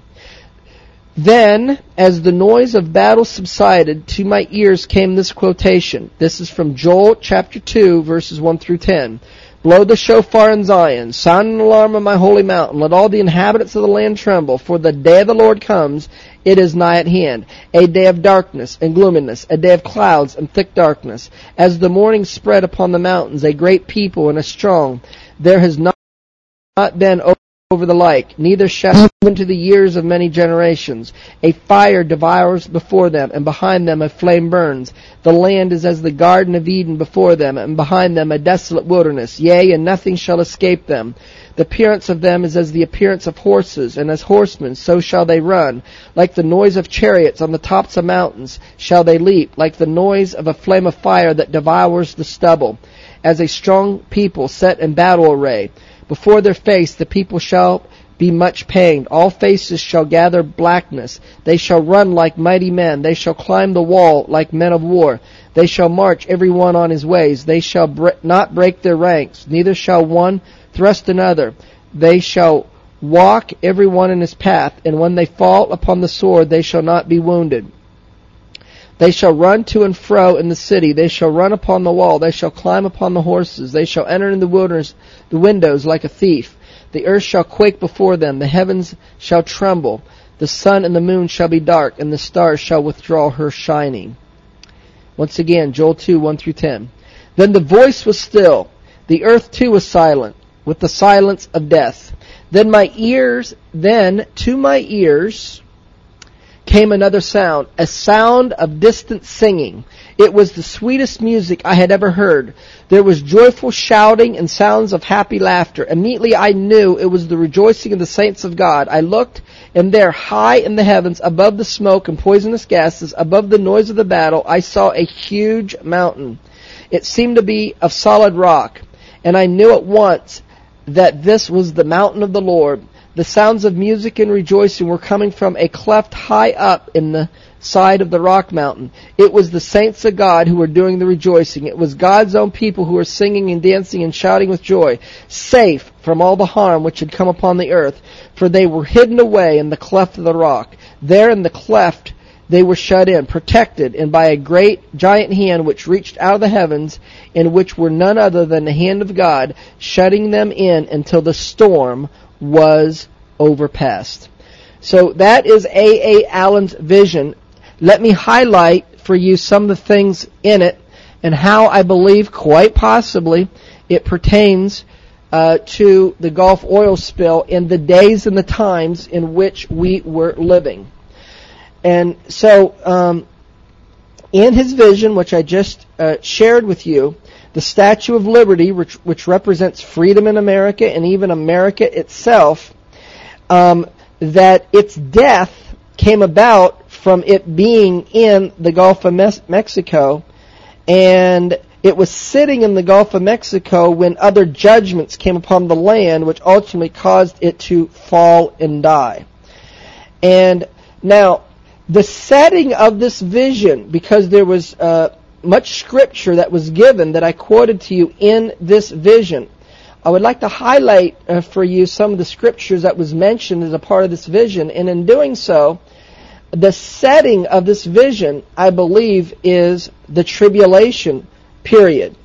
Then, as the noise of battle subsided, to my ears came this quotation. This is from Joel chapter two, verses one through ten. Blow the shofar in Zion, sound an alarm on my holy mountain. Let all the inhabitants of the land tremble, for the day of the Lord comes, it is nigh at hand. A day of darkness and gloominess, a day of clouds and thick darkness. As the morning spread upon the mountains, a great people and a strong, there has not, not been over the like, neither shall even to the years of many generations. A fire devours before them, and behind them a flame burns. The land is as the Garden of Eden before them, and behind them a desolate wilderness. Yea, and nothing shall escape them. The appearance of them is as the appearance of horses, and as horsemen, so shall they run. Like the noise of chariots on the tops of mountains shall they leap, like the noise of a flame of fire that devours the stubble. As a strong people set in battle array. Before their face the people shall be much pained. All faces shall gather blackness. They shall run like mighty men. They shall climb the wall like men of war. They shall march every one on his ways. They shall bre- not break their ranks. Neither shall one thrust another. They shall walk every one in his path. And when they fall upon the sword, they shall not be wounded. They shall run to and fro in the city. They shall run upon the wall. They shall climb upon the horses. They shall enter in the wilderness, the windows like a thief. The earth shall quake before them. The heavens shall tremble. The sun and the moon shall be dark, and the stars shall withdraw her shining. Once again, Joel two, one through ten. Then the voice was still. The earth too was silent, with the silence of death. Then my ears, then to my ears came another sound, a sound of distant singing. It was the sweetest music I had ever heard. There was joyful shouting and sounds of happy laughter. Immediately I knew it was the rejoicing of the saints of God. I looked, and there, high in the heavens, above the smoke and poisonous gases, above the noise of the battle, I saw a huge mountain. It seemed to be of solid rock, and I knew at once that this was the mountain of the Lord. The sounds of music and rejoicing were coming from a cleft high up in the side of the rock mountain. It was the saints of God who were doing the rejoicing. It was God's own people who were singing and dancing and shouting with joy, safe from all the harm which had come upon the earth, for they were hidden away in the cleft of the rock. There in the cleft they were shut in, protected, and by a great giant hand which reached out of the heavens, in which were none other than the hand of God, shutting them in until the storm was overpassed. So that is A A. Allen's vision. Let me highlight for you some of the things in it and how I believe quite possibly it pertains uh, to the Gulf oil spill in the days and the times in which we were living. And so um, in his vision, which I just uh, shared with you, the Statue of Liberty, which, which represents freedom in America and even America itself, um, that its death came about from it being in the Gulf of Mexico, and it was sitting in the Gulf of Mexico when other judgments came upon the land, which ultimately caused it to fall and die. And now, the setting of this vision, because there was uh, much scripture that was given that I quoted to you in this vision, I would like to highlight uh, for you some of the scriptures that was mentioned as a part of this vision. And in doing so, the setting of this vision, I believe, is the tribulation period.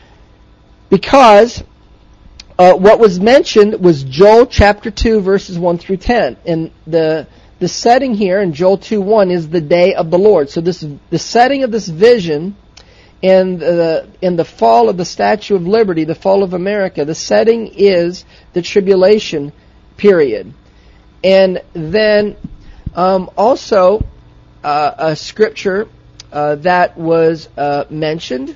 Because uh, what was mentioned was Joel chapter two, verses one through ten. And the the setting here in Joel two one is the day of the Lord. So this the setting of this vision in the in the fall of the Statue of Liberty, the fall of America, the setting is the tribulation period. And then um, also uh, a scripture uh, that was uh, mentioned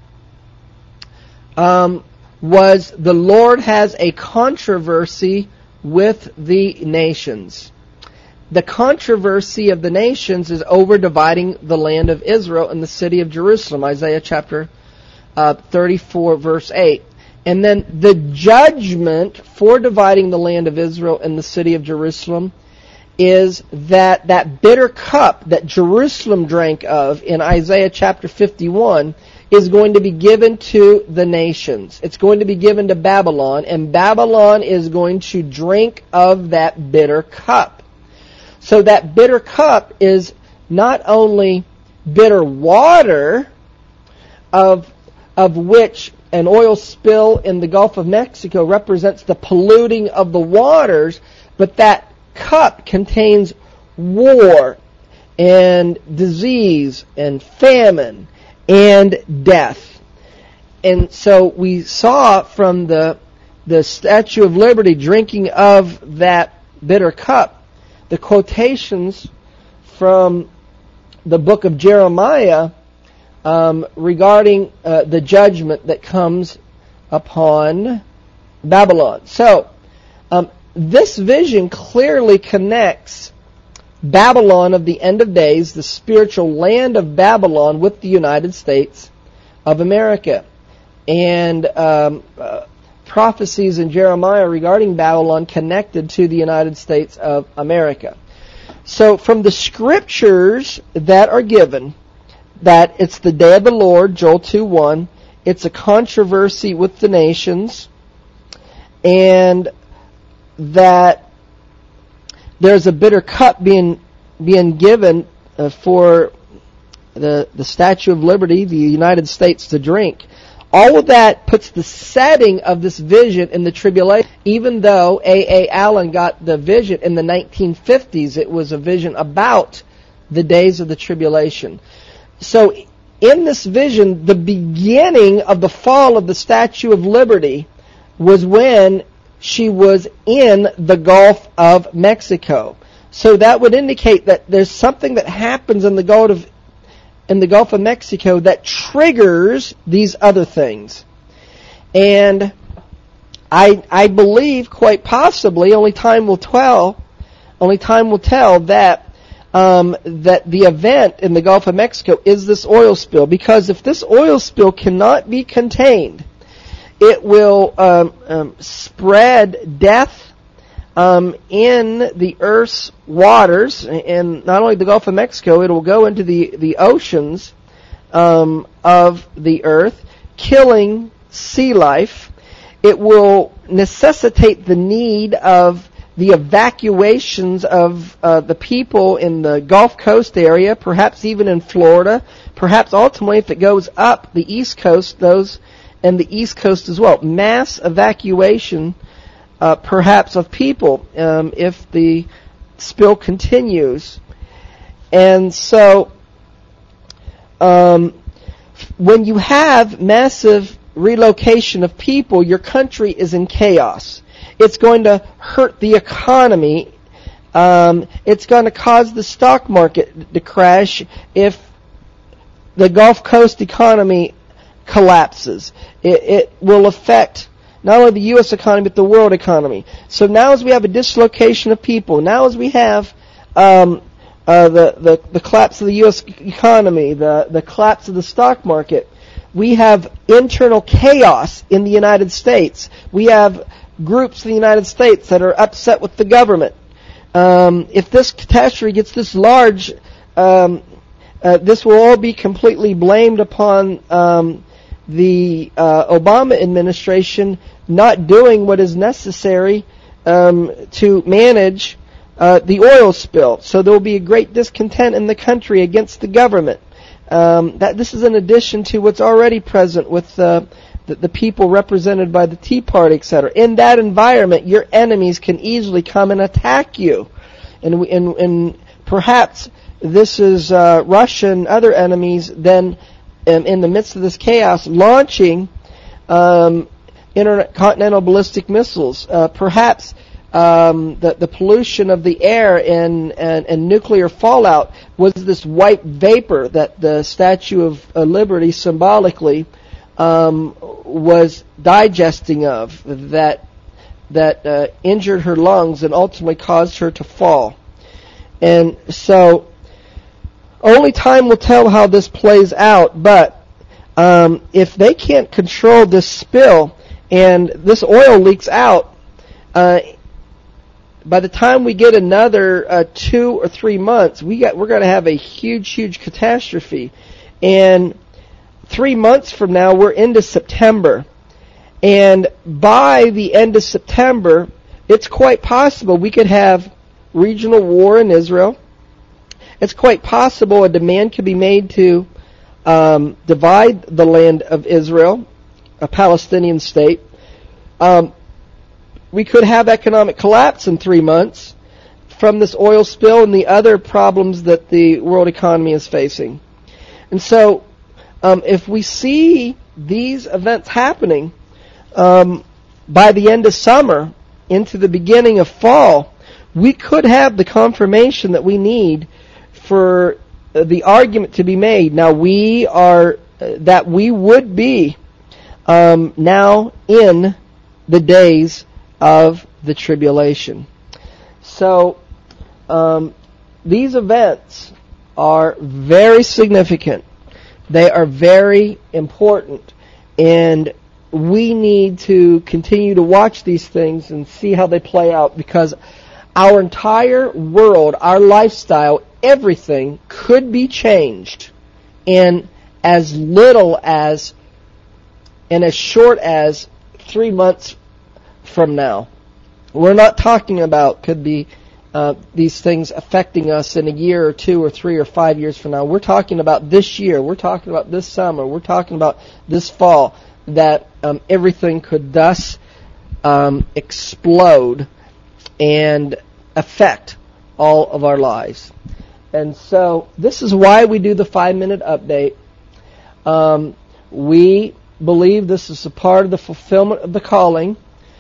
um, was the Lord has a controversy with the nations. The controversy of the nations is over dividing the land of Israel and the city of Jerusalem, Isaiah chapter uh, thirty-four, verse eight. And then the judgment for dividing the land of Israel and the city of Jerusalem is that that bitter cup that Jerusalem drank of in Isaiah chapter fifty-one is going to be given to the nations. It's going to be given to Babylon, and Babylon is going to drink of that bitter cup. So that bitter cup is not only bitter water, of of which an oil spill in the Gulf of Mexico represents the polluting of the waters, but that cup contains war and disease and famine and death. And so we saw from the the Statue of Liberty drinking of that bitter cup, the quotations from the book of Jeremiah um, regarding uh, the judgment that comes upon Babylon. So, um, this vision clearly connects Babylon of the end of days, the spiritual land of Babylon, with the United States of America. And um, uh, prophecies in Jeremiah regarding Babylon connected to the United States of America. So from the scriptures that are given, that it's the day of the Lord, Joel two one, it's a controversy with the nations, and that there's a bitter cup being being given uh, for the the Statue of Liberty, the United States, to drink. All of that puts the setting of this vision in the tribulation. Even though A A. Allen got the vision in the nineteen fifties, it was a vision about the days of the tribulation. So in this vision, the beginning of the fall of the Statue of Liberty was when she was in the Gulf of Mexico. So that would indicate that there's something that happens in the Gulf of in the Gulf of Mexico that triggers these other things. And I I believe quite possibly, only time will tell, only time will tell that um, that the event in the Gulf of Mexico is this oil spill. Because if this oil spill cannot be contained, it will um, um, spread death Um, in the Earth's waters, and not only the Gulf of Mexico, it will go into the, the oceans um, of the Earth, killing sea life. It will necessitate the need of the evacuations of uh, the people in the Gulf Coast area, perhaps even in Florida, perhaps ultimately, if it goes up the East Coast, those and the East Coast as well. Mass evacuation Uh, perhaps of people, um, if the spill continues. And so, um, when you have massive relocation of people, your country is in chaos. It's going to hurt the economy. Um, it's going to cause the stock market to crash if the Gulf Coast economy collapses. It, it will affect not only the U S economy, but the world economy. So now as we have a dislocation of people, now as we have um, uh, the, the the collapse of the U S economy, the, the collapse of the stock market, we have internal chaos in the United States. We have groups in the United States that are upset with the government. Um, if this catastrophe gets this large, um, uh, this will all be completely blamed upon um, the uh, Obama administration not doing what is necessary um, to manage uh, the oil spill. So there will be a great discontent in the country against the government. Um, that this is in addition to what's already present with uh, the, the people represented by the Tea Party, et cetera. In that environment, your enemies can easily come and attack you. and we, and, and perhaps this is uh, Russia and other enemies then um, in the midst of this chaos launching um, intercontinental ballistic missiles. Uh, perhaps um, the, the pollution of the air and, and, and nuclear fallout was this white vapor that the Statue of uh, Liberty symbolically um, was digesting of, that that uh, injured her lungs and ultimately caused her to fall. And so only time will tell how this plays out, but um, if they can't control this spill and this oil leaks out, uh, by the time we get another uh, two or three months, we got we're going to have a huge, huge catastrophe. And three months from now, we're into September. And by the end of September, it's quite possible we could have regional war in Israel. It's quite possible a demand could be made to um, divide the land of Israel, a Palestinian state. Um, we could have economic collapse in three months from this oil spill and the other problems that the world economy is facing. And so, um, if we see these events happening, Um, by the end of summer into the beginning of fall, we could have the confirmation that we need for uh, the argument to be made. Now we are, uh, that we would be um, now in the days of the tribulation. So um, these events are very significant. They are very important, and we need to continue to watch these things and see how they play out, because our entire world, our lifestyle, everything could be changed in as little as, in as short as three months from now. We're not talking about could be uh, these things affecting us in a year or two or three or five years from now. We're talking about this year. We're talking about this summer. We're talking about this fall, that um, everything could thus um, explode and affect all of our lives. And so this is why we do the five-minute update. Um, we believe this is a part of the fulfillment of the calling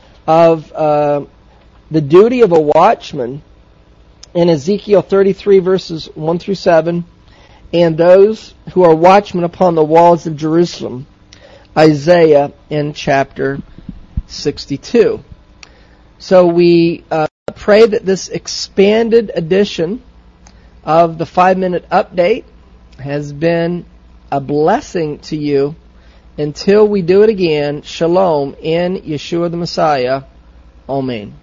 of uh, the duty of a watchman in Ezekiel thirty-three, verses one through seven, and those who are watchmen upon the walls of Jerusalem, Isaiah in chapter sixty-two. So we uh, pray that this expanded edition of the five-minute update has been a blessing to you. Until we do it again, shalom in Yeshua the Messiah. Amen.